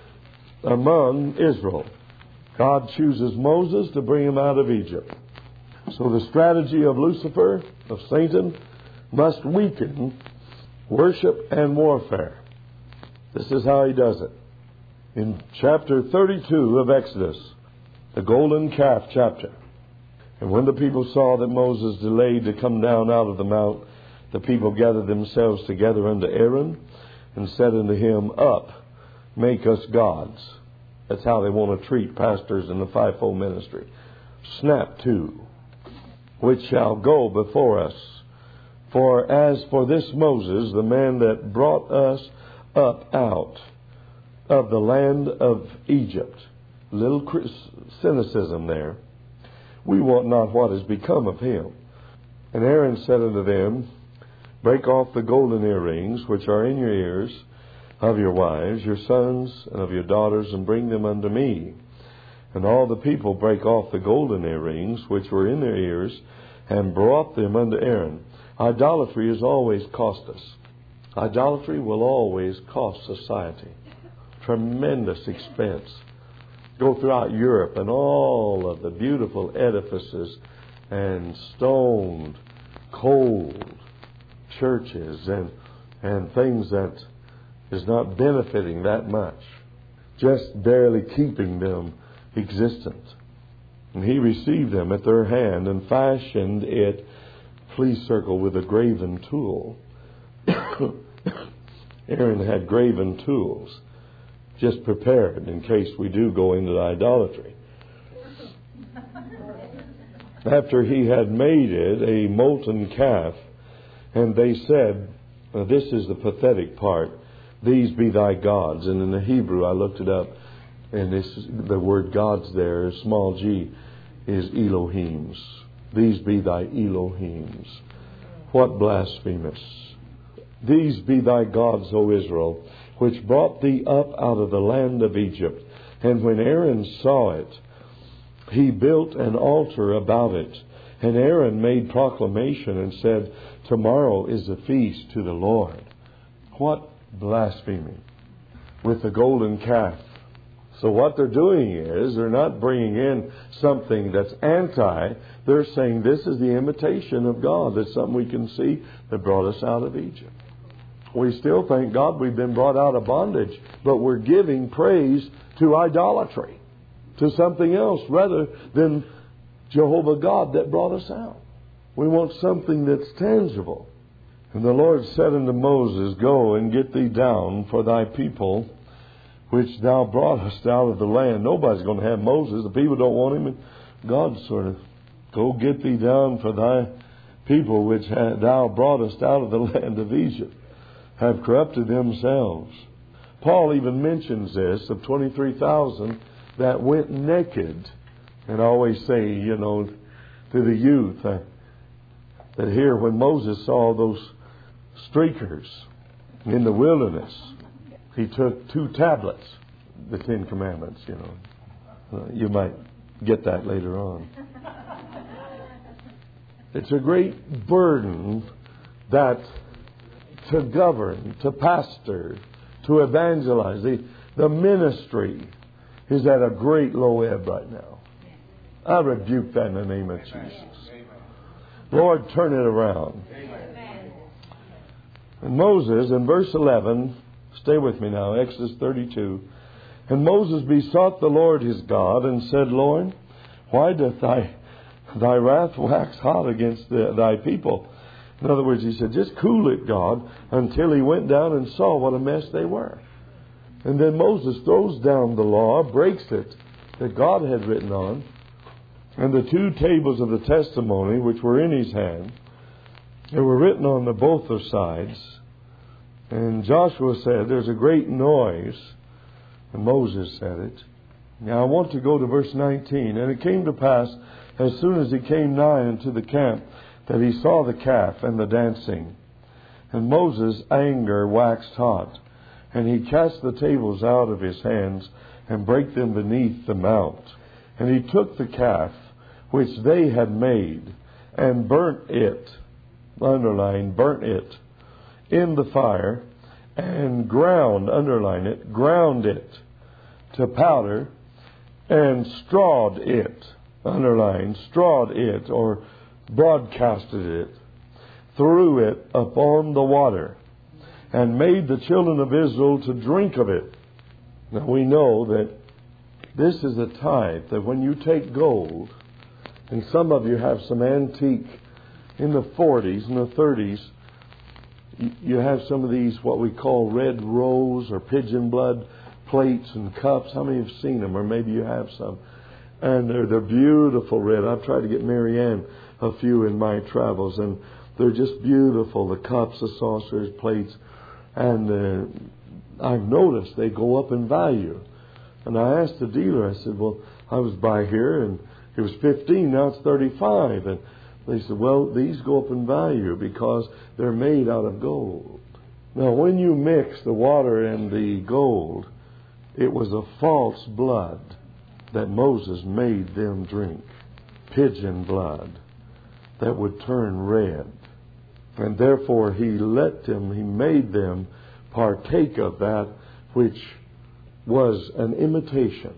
among Israel. God chooses Moses to bring him out of Egypt. So the strategy of Lucifer, of Satan, must weaken worship and warfare. This is how he does it. In chapter thirty-two of Exodus, the golden calf chapter. And when the people saw that Moses delayed to come down out of the mount, the people gathered themselves together unto Aaron, and said unto him, Up, make us gods. That's how they want to treat pastors in the fivefold ministry. Snap to, which shall go before us. For as for this Moses, the man that brought us up out of the land of Egypt, little cynicism there, we want not what has become of him. And Aaron said unto them, Break off the golden earrings which are in your ears of your wives, your sons, and of your daughters, and bring them unto me. And all the people brake off the golden earrings which were in their ears, and brought them unto Aaron. Idolatry has always cost us. Idolatry will always cost society tremendous expense. Go throughout Europe, and all of the beautiful edifices and stoned, cold churches and and things that is not benefiting that much, just barely keeping them existent. And he received them at their hand and fashioned it, please circle, with a graven tool. Aaron had graven tools just prepared in case we do go into idolatry. After he had made it a molten calf, and they said, now this is the pathetic part, these be thy gods. And in the Hebrew, I looked it up, and this, the word gods there, small g, is Elohims. These be thy Elohims. What blasphemous. These be thy gods, O Israel, which brought thee up out of the land of Egypt. And when Aaron saw it, he built an altar about it. And Aaron made proclamation and said, Tomorrow is a feast to the Lord. What blasphemy with the golden calf. So what they're doing is they're not bringing in something that's anti. They're saying this is the imitation of God. That's something we can see that brought us out of Egypt. We still thank God we've been brought out of bondage, but we're giving praise to idolatry, to something else rather than Jehovah God that brought us out. We want something that's tangible. And the Lord said unto Moses, Go and get thee down, for thy people which thou broughtest out of the land. Nobody's going to have Moses. The people don't want him. And God sort of, go get thee down, for thy people which thou broughtest out of the land of Egypt have corrupted themselves. Paul even mentions this, of twenty-three thousand that went naked. And I always say, you know, to the youth, uh, that here when Moses saw those streakers in the wilderness, he took two tablets, the Ten Commandments, you know. Uh, you might get that later on. It's a great burden that to govern, to pastor, to evangelize. The, the ministry is at a great low ebb right now. I rebuke that in the name of Jesus. Lord, turn it around. And Moses, in verse eleven, stay with me now, Exodus thirty-two. And Moses besought the Lord his God and said, Lord, why doth thy, thy wrath wax hot against the, thy people? In other words, he said, just cool it, God, until he went down and saw what a mess they were. And then Moses throws down the law, breaks it, that God had written on, and the two tables of the testimony, which were in his hand, they were written on the both of sides. And Joshua said, there's a great noise. And Moses said it. Now I want to go to verse nineteen. And it came to pass, as soon as he came nigh unto the camp, that he saw the calf and the dancing. And Moses' anger waxed hot. And he cast the tables out of his hands, and brake them beneath the mount. And he took the calf, which they had made, and burnt it, underline, burnt it, in the fire, and ground, underline it, ground it to powder, and strawed it, underline, strawed it, or broadcasted it, threw it upon the water, and made the children of Israel to drink of it. Now we know that this is a type that when you take gold, and some of you have some antique in the forties and the thirties, you have some of these what we call red rose or pigeon blood plates and cups. How many have seen them? Or maybe you have some. And they're, they're beautiful red. I've tried to get Mary Ann a few in my travels, and they're just beautiful. The cups, the saucers, plates. And uh, I've noticed they go up in value. And I asked the dealer, I said, well, I was by here and it was fifteen, now it's thirty-five. And they said, well, these go up in value because they're made out of gold. Now, when you mix the water and the gold, it was a false blood that Moses made them drink. Pigeon blood that would turn red. And therefore he let them, he made them partake of that which was an imitation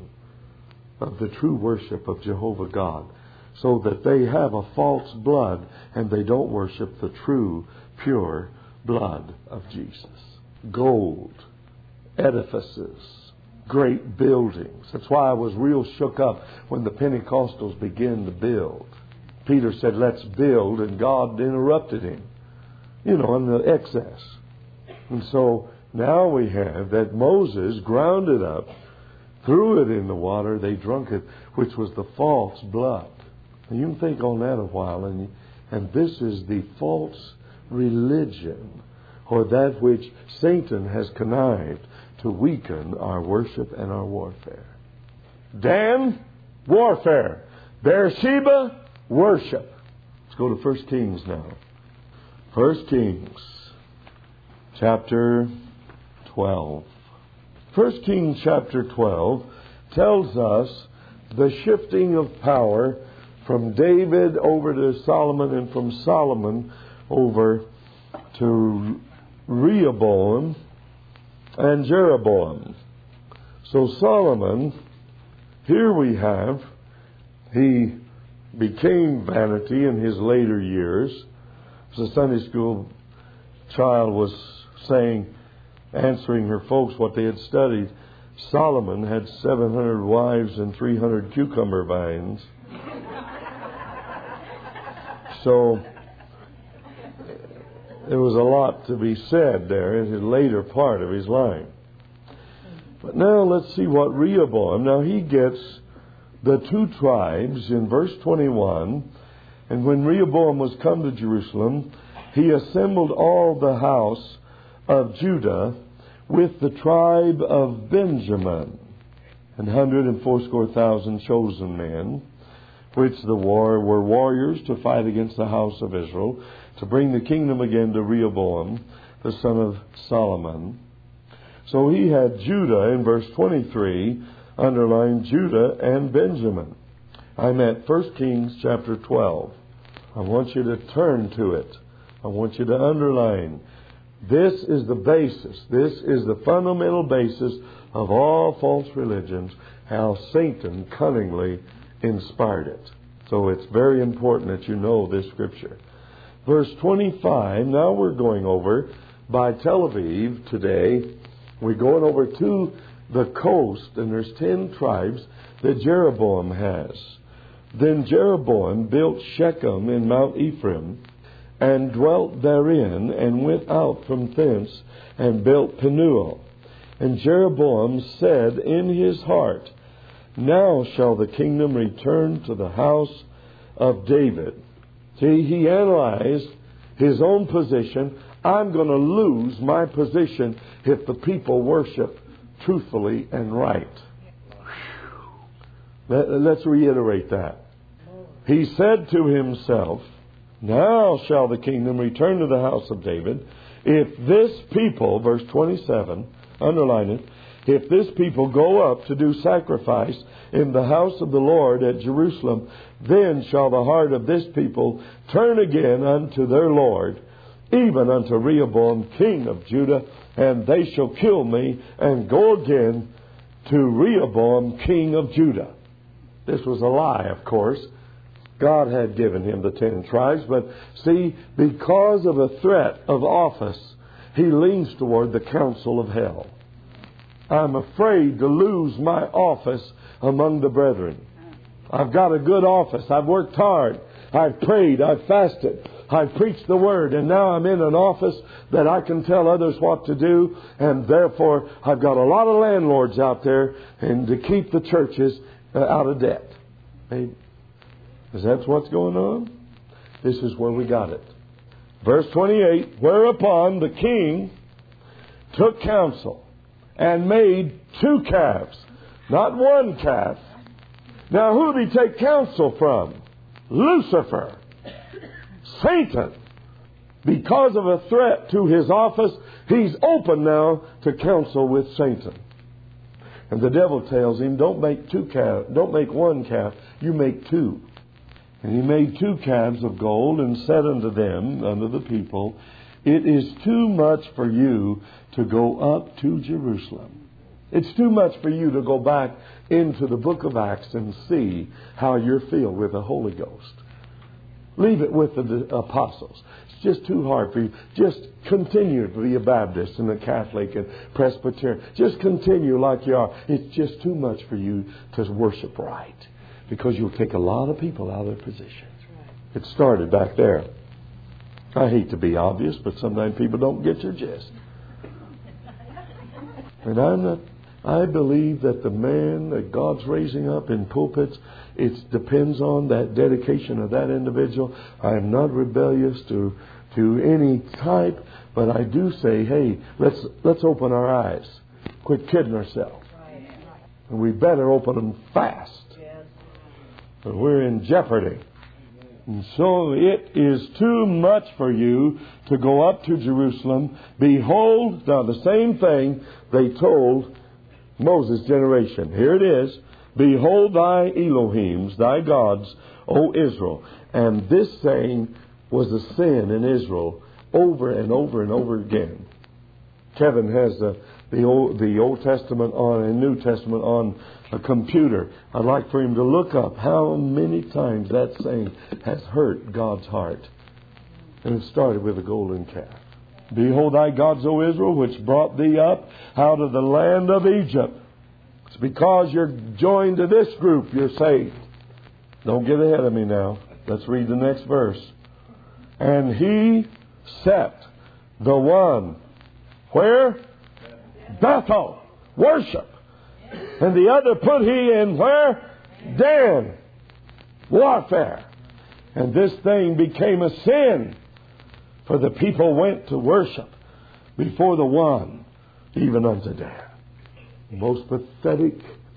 of the true worship of Jehovah God, so that they have a false blood and they don't worship the true, pure blood of Jesus. Gold, edifices, great buildings. That's why I was real shook up when the Pentecostals began to build. Peter said, let's build, and God interrupted him, you know, in the excess. And so now we have that Moses ground it up, threw it in the water, they drunk it, which was the false blood. And you can think on that a while, and, and this is the false religion, or that which Satan has connived to weaken our worship and our warfare. Dan, warfare. Beersheba, worship. Let's go to First Kings now. First Kings, chapter twelve. First Kings chapter twelve tells us the shifting of power from David over to Solomon, and from Solomon over to Rehoboam and Jeroboam. So Solomon, here we have, he became vanity in his later years. As a Sunday school child was saying, answering her folks what they had studied, Solomon had seven hundred wives and three hundred cucumber vines. So there was a lot to be said there in his later part of his life. But now let's see what Rehoboam, now he gets the two tribes in verse twenty-one. And when Rehoboam was come to Jerusalem, he assembled all the house of Judah with the tribe of Benjamin, and hundred and fourscore thousand chosen men, which the war were warriors to fight against the house of Israel, to bring the kingdom again to Rehoboam, the son of Solomon. So he had Judah in verse twenty-three, underlined Judah and Benjamin. I'm at First Kings chapter twelve. I want you to turn to it. I want you to underline. This is the basis. This is the fundamental basis of all false religions, how Satan cunningly inspired it. So it's very important that you know this scripture. Verse twenty-five, now we're going over by Tel Aviv today. We're going over to the coast, and there's ten tribes that Jeroboam has. Then Jeroboam built Shechem in Mount Ephraim, and dwelt therein, and went out from thence, and built Penuel. And Jeroboam said in his heart, now shall the kingdom return to the house of David. See, he analyzed his own position. I'm going to lose my position if the people worship truthfully and right. Let's reiterate that. He said to himself, now shall the kingdom return to the house of David. If this people, verse twenty-seven, underline it, if this people go up to do sacrifice in the house of the Lord at Jerusalem, then shall the heart of this people turn again unto their Lord, even unto Rehoboam king of Judah, and they shall kill me, and go again to Rehoboam king of Judah. This was a lie, of course. God had given him the ten tribes, but see, because of a threat of office, he leans toward the council of hell. I'm afraid to lose my office among the brethren. I've got a good office. I've worked hard. I've prayed. I've fasted. I've preached the word. And now I'm in an office that I can tell others what to do. And therefore, I've got a lot of landlords out there and to keep the churches uh, out of debt. Hey, is that what's going on? This is where we got it. Verse twenty-eight, whereupon the king took counsel and made two calves, not one calf. Now, who did he take counsel from? Lucifer, Satan. Because of a threat to his office, he's open now to counsel with Satan. And the devil tells him, don't make two calves, don't make one calf, you make two. And he made two calves of gold and said unto them, unto the people, it is too much for you to go up to Jerusalem. It's too much for you to go back into the book of Acts and see how you're filled with the Holy Ghost. Leave it with the apostles. It's just too hard for you. Just continue to be a Baptist and a Catholic and Presbyterian. Just continue like you are. It's just too much for you to worship right. Because you'll take a lot of people out of their position. It started back there. I hate to be obvious, but sometimes people don't get your gist. And I'm not, I believe that the man that God's raising up in pulpits, it depends on that dedication of that individual. I am not rebellious to to any type, but I do say, hey, let's let's open our eyes. Quit kidding ourselves. And we better open them fast. But we're in jeopardy. And so it is too much for you to go up to Jerusalem. Behold, now the same thing they told Moses' generation. Here it is. Behold thy Elohims, thy gods, O Israel. And this saying was a sin in Israel over and over and over again. Kevin has the, the, Old, the Old Testament on and New Testament on a computer. I'd like for him to look up how many times that saying has hurt God's heart. And it started with a golden calf. Behold thy gods, O Israel, which brought thee up out of the land of Egypt. It's because you're joined to this group you're saved. Don't get ahead of me now. Let's read the next verse. And he set the one, where? Bethel. Worship. And the other put he in where? Dan. Warfare. And this thing became a sin. For the people went to worship before the one, even unto Dan. Most pathetic,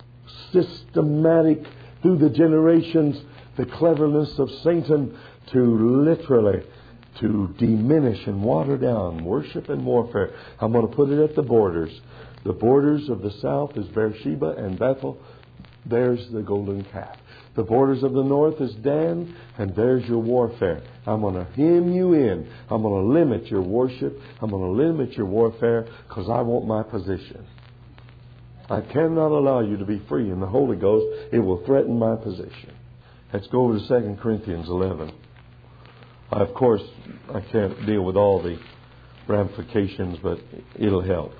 systematic, through the generations, the cleverness of Satan to literally to diminish and water down worship and warfare. I'm going to put it at the borders. The borders of the south is Beersheba and Bethel. There's the golden calf. The borders of the north is Dan, and there's your warfare. I'm going to hem you in. I'm going to limit your worship. I'm going to limit your warfare because I want my position. I cannot allow you to be free in the Holy Ghost. It will threaten my position. Let's go over to Second Corinthians eleven. Of course, I can't deal with all the ramifications, but it'll help.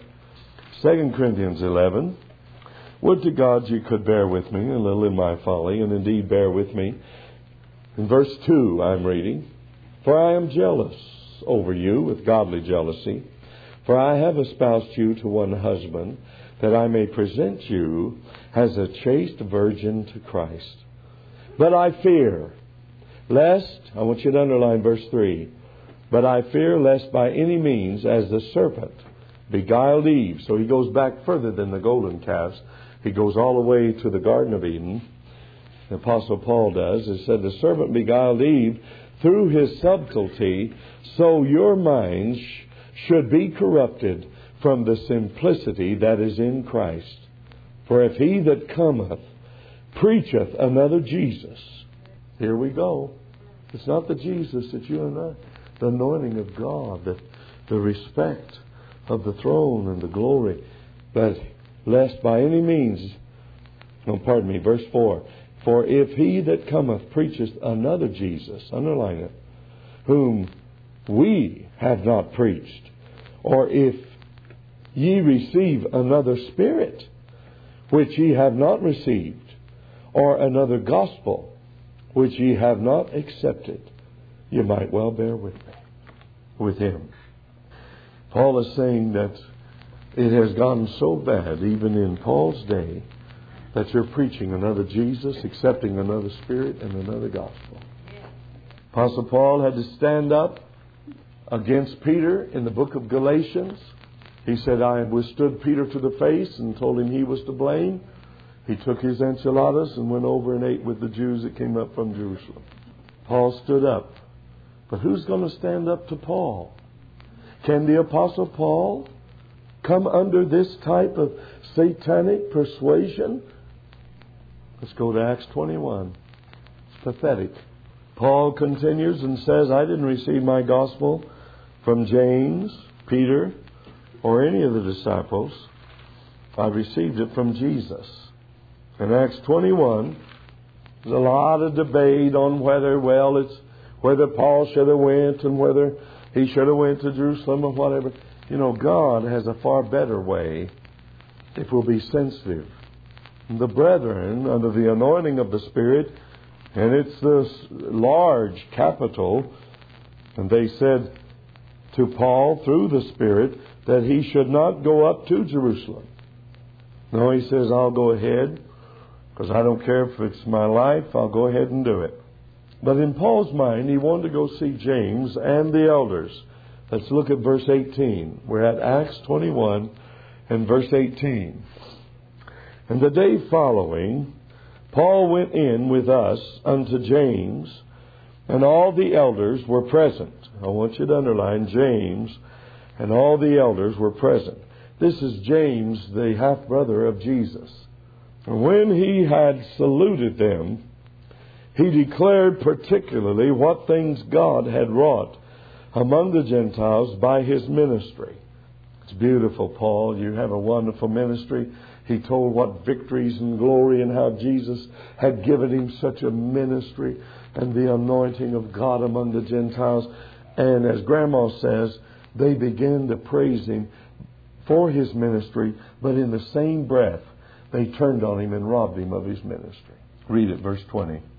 Second Corinthians eleven. Would to God you could bear with me a little in my folly, and indeed bear with me. In verse two I'm reading, For I am jealous over you with godly jealousy, for I have espoused you to one husband, that I may present you as a chaste virgin to Christ. But I fear, lest, I want you to underline verse three, but I fear lest by any means, as the serpent beguiled Eve. So he goes back further than the golden calves. He goes all the way to the Garden of Eden. The Apostle Paul does. It said, the serpent beguiled Eve through his subtlety, so your minds should be corrupted from the simplicity that is in Christ. For if he that cometh preacheth another Jesus, here we go. It's not the Jesus that you and I, the anointing of God, the, the respect of the throne and the glory, but lest by any means, no, pardon me, verse four, for if he that cometh preacheth another Jesus, underline it, whom we have not preached, or if ye receive another spirit, which ye have not received, or another gospel, which ye have not accepted, you might well bear with me, with him. Paul is saying that it has gotten so bad, even in Paul's day, that you're preaching another Jesus, accepting another spirit, and another gospel. Apostle Paul had to stand up against Peter in the book of Galatians. He said, I withstood Peter to the face and told him he was to blame. He took his enchiladas and went over and ate with the Jews that came up from Jerusalem. Paul stood up. But who's going to stand up to Paul? Can the Apostle Paul come under this type of satanic persuasion? Let's go to Acts twenty-one. It's pathetic. Paul continues and says, I didn't receive my gospel from James, Peter, or any of the disciples. I received it from Jesus. In Acts twenty-one, there's a lot of debate on whether, well, it's whether Paul should have went and whether he should have went to Jerusalem or whatever. You know, God has a far better way if we'll be sensitive. The brethren, under the anointing of the Spirit, and it's this large capital, and they said to Paul through the Spirit that he should not go up to Jerusalem. No, he says, I'll go ahead, because I don't care if it's my life, I'll go ahead and do it. But in Paul's mind, he wanted to go see James and the elders. Let's look at verse eighteen. We're at Acts twenty-one and verse eighteen. And the day following, Paul went in with us unto James, and all the elders were present. I want you to underline James, and all the elders were present. This is James, the half-brother of Jesus. And when he had saluted them, he declared particularly what things God had wrought among the Gentiles by his ministry. It's beautiful, Paul. You have a wonderful ministry. He told what victories and glory and how Jesus had given him such a ministry and the anointing of God among the Gentiles. And as Grandma says, they began to praise him for his ministry, but in the same breath, they turned on him and robbed him of his ministry. Read it, verse twenty.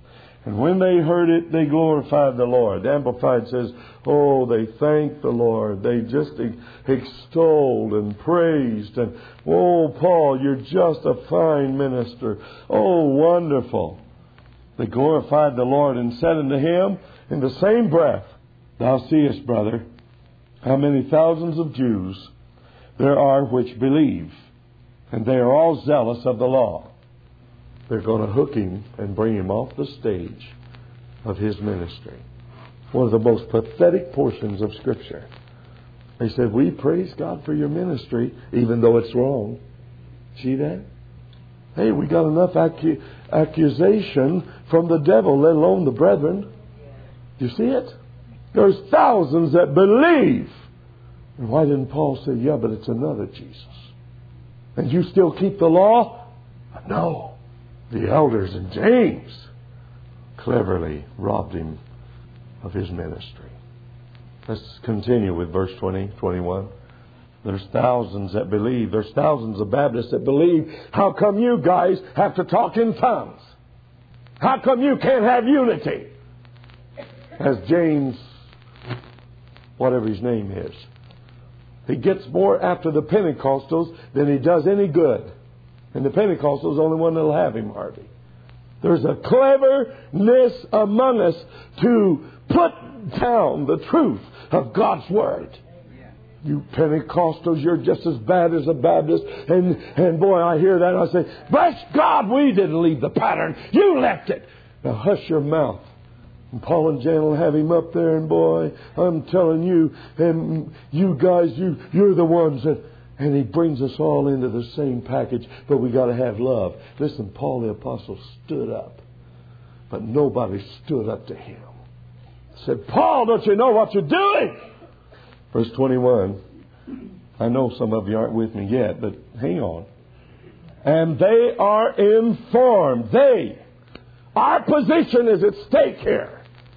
And when they heard it, they glorified the Lord. The Amplified says, oh, they thanked the Lord. They just extolled and praised. And, oh, Paul, you're just a fine minister. Oh, wonderful. They glorified the Lord and said unto him in the same breath, thou seest, brother, how many thousands of Jews there are which believe, and they are all zealous of the law. They're going to hook him and bring him off the stage of his ministry. One of the most pathetic portions of Scripture. They said, we praise God for your ministry, even though it's wrong. See that? Hey, we got enough accu- accusation from the devil, let alone the brethren. You see it? There's thousands that believe. And why didn't Paul say, yeah, but it's another Jesus? And you still keep the law? No. The elders and James cleverly robbed him of his ministry. Let's continue with verse twenty, twenty-one. There's thousands that believe. There's thousands of Baptists that believe. How come you guys have to talk in tongues? How come you can't have unity? As James, whatever his name is, he gets more after the Pentecostals than he does any good. And the Pentecostals is the only one that'll have him, hardly. There's a cleverness among us to put down the truth of God's Word. You Pentecostals, you're just as bad as a Baptist. And, and boy, I hear that and I say, bless God, we didn't leave the pattern. You left it. Now hush your mouth. And Paul and Jan will have him up there, and boy, I'm telling you, and you guys, you, you're the ones that... And he brings us all into the same package, but we got to have love. Listen, Paul the Apostle stood up, but nobody stood up to him. Said, Paul, don't you know what you're doing? Verse twenty-one. I know some of you aren't with me yet, but hang on. And they are informed. They. Our position is at stake here.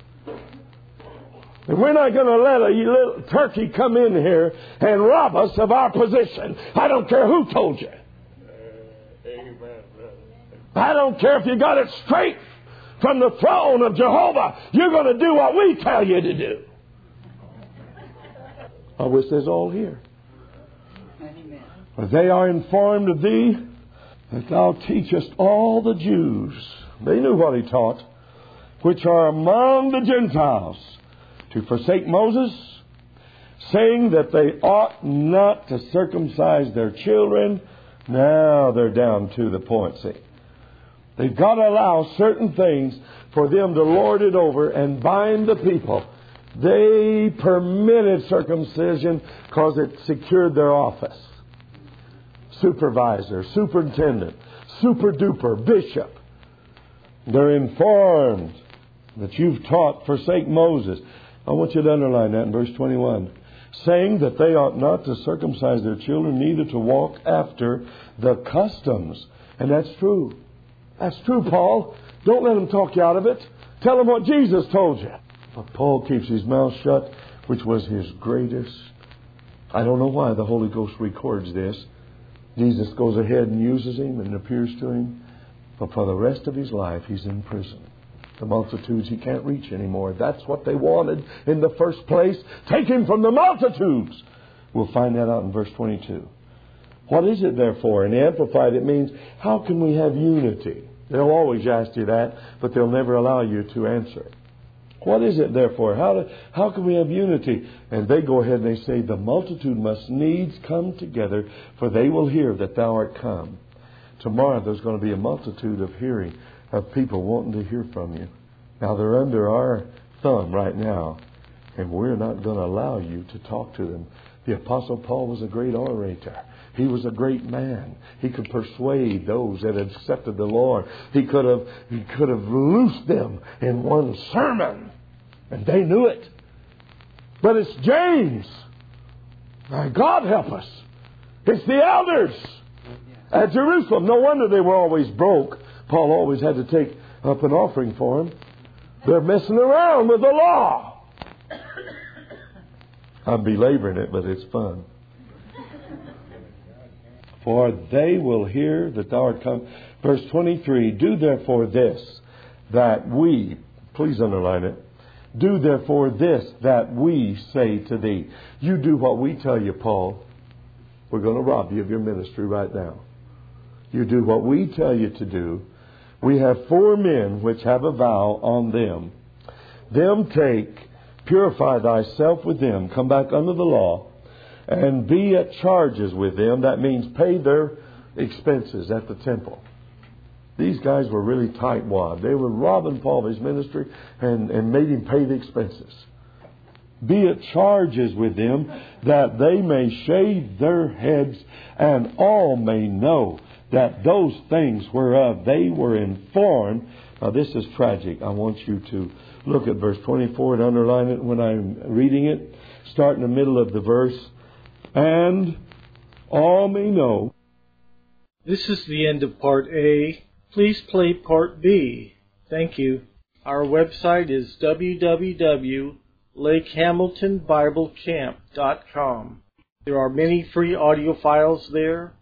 And we're not going to let a little turkey come in here and rob us of our position. I don't care who told you. I don't care if you got it straight from the throne of Jehovah. You're going to do what we tell you to do. I wish there's all here. For they are informed of thee that thou teachest all the Jews. They knew what he taught, which are among the Gentiles, to forsake Moses, saying that they ought not to circumcise their children. Now they're down to the point, see. They've got to allow certain things for them to lord it over and bind the people. They permitted circumcision because it secured their office. Supervisor, superintendent, super duper, bishop. They're informed that you've taught forsake Moses. I want you to underline that in verse twenty-one. Saying that they ought not to circumcise their children, neither to walk after the customs. And that's true. That's true, Paul. Don't let them talk you out of it. Tell them what Jesus told you. But Paul keeps his mouth shut, which was his greatest. I don't know why the Holy Ghost records this. Jesus goes ahead and uses him and appears to him. But for the rest of his life, he's in prison. The multitudes he can't reach anymore. That's what they wanted in the first place. Take him from the multitudes. We'll find that out in verse twenty-two. What is it therefore? In the Amplified it means, how can we have unity? They'll always ask you that, but they'll never allow you to answer it. What is it therefore? How, do, how can we have unity? And they go ahead and they say, the multitude must needs come together, for they will hear that thou art come. Tomorrow there's going to be a multitude of hearing, of people wanting to hear from you. Now they're under our thumb right now, and we're not going to allow you to talk to them. The Apostle Paul was a great orator. He was a great man. He could persuade those that had accepted the Lord. He could have, he could have loosed them in one sermon, and they knew it. But it's James. My God help us. It's the elders at Jerusalem. No wonder they were always broke. Paul always had to take up an offering for them. They're messing around with the law. I'm belaboring it, but it's fun. For they will hear that thou art come. Verse twenty-three, do therefore this, that we, please underline it, do therefore this that we say to thee. You do what we tell you, Paul. We're going to rob you of your ministry right now. You do what we tell you to do. We have four men which have a vow on them. Them take, purify thyself with them, come back under the law, and be at charges with them. That means pay their expenses at the temple. These guys were really tightwad. They were robbing Paul of his ministry and, and made him pay the expenses. Be at charges with them, that they may shave their heads, and all may know that those things whereof they were informed. Now this is tragic. I want you to look at verse twenty-four and underline it when I'm reading it. Start in the middle of the verse. And all may know. This is the end of Part A. Please play Part B. Thank you. Our website is w w w dot lake hamilton bible camp dot com. There are many free audio files there.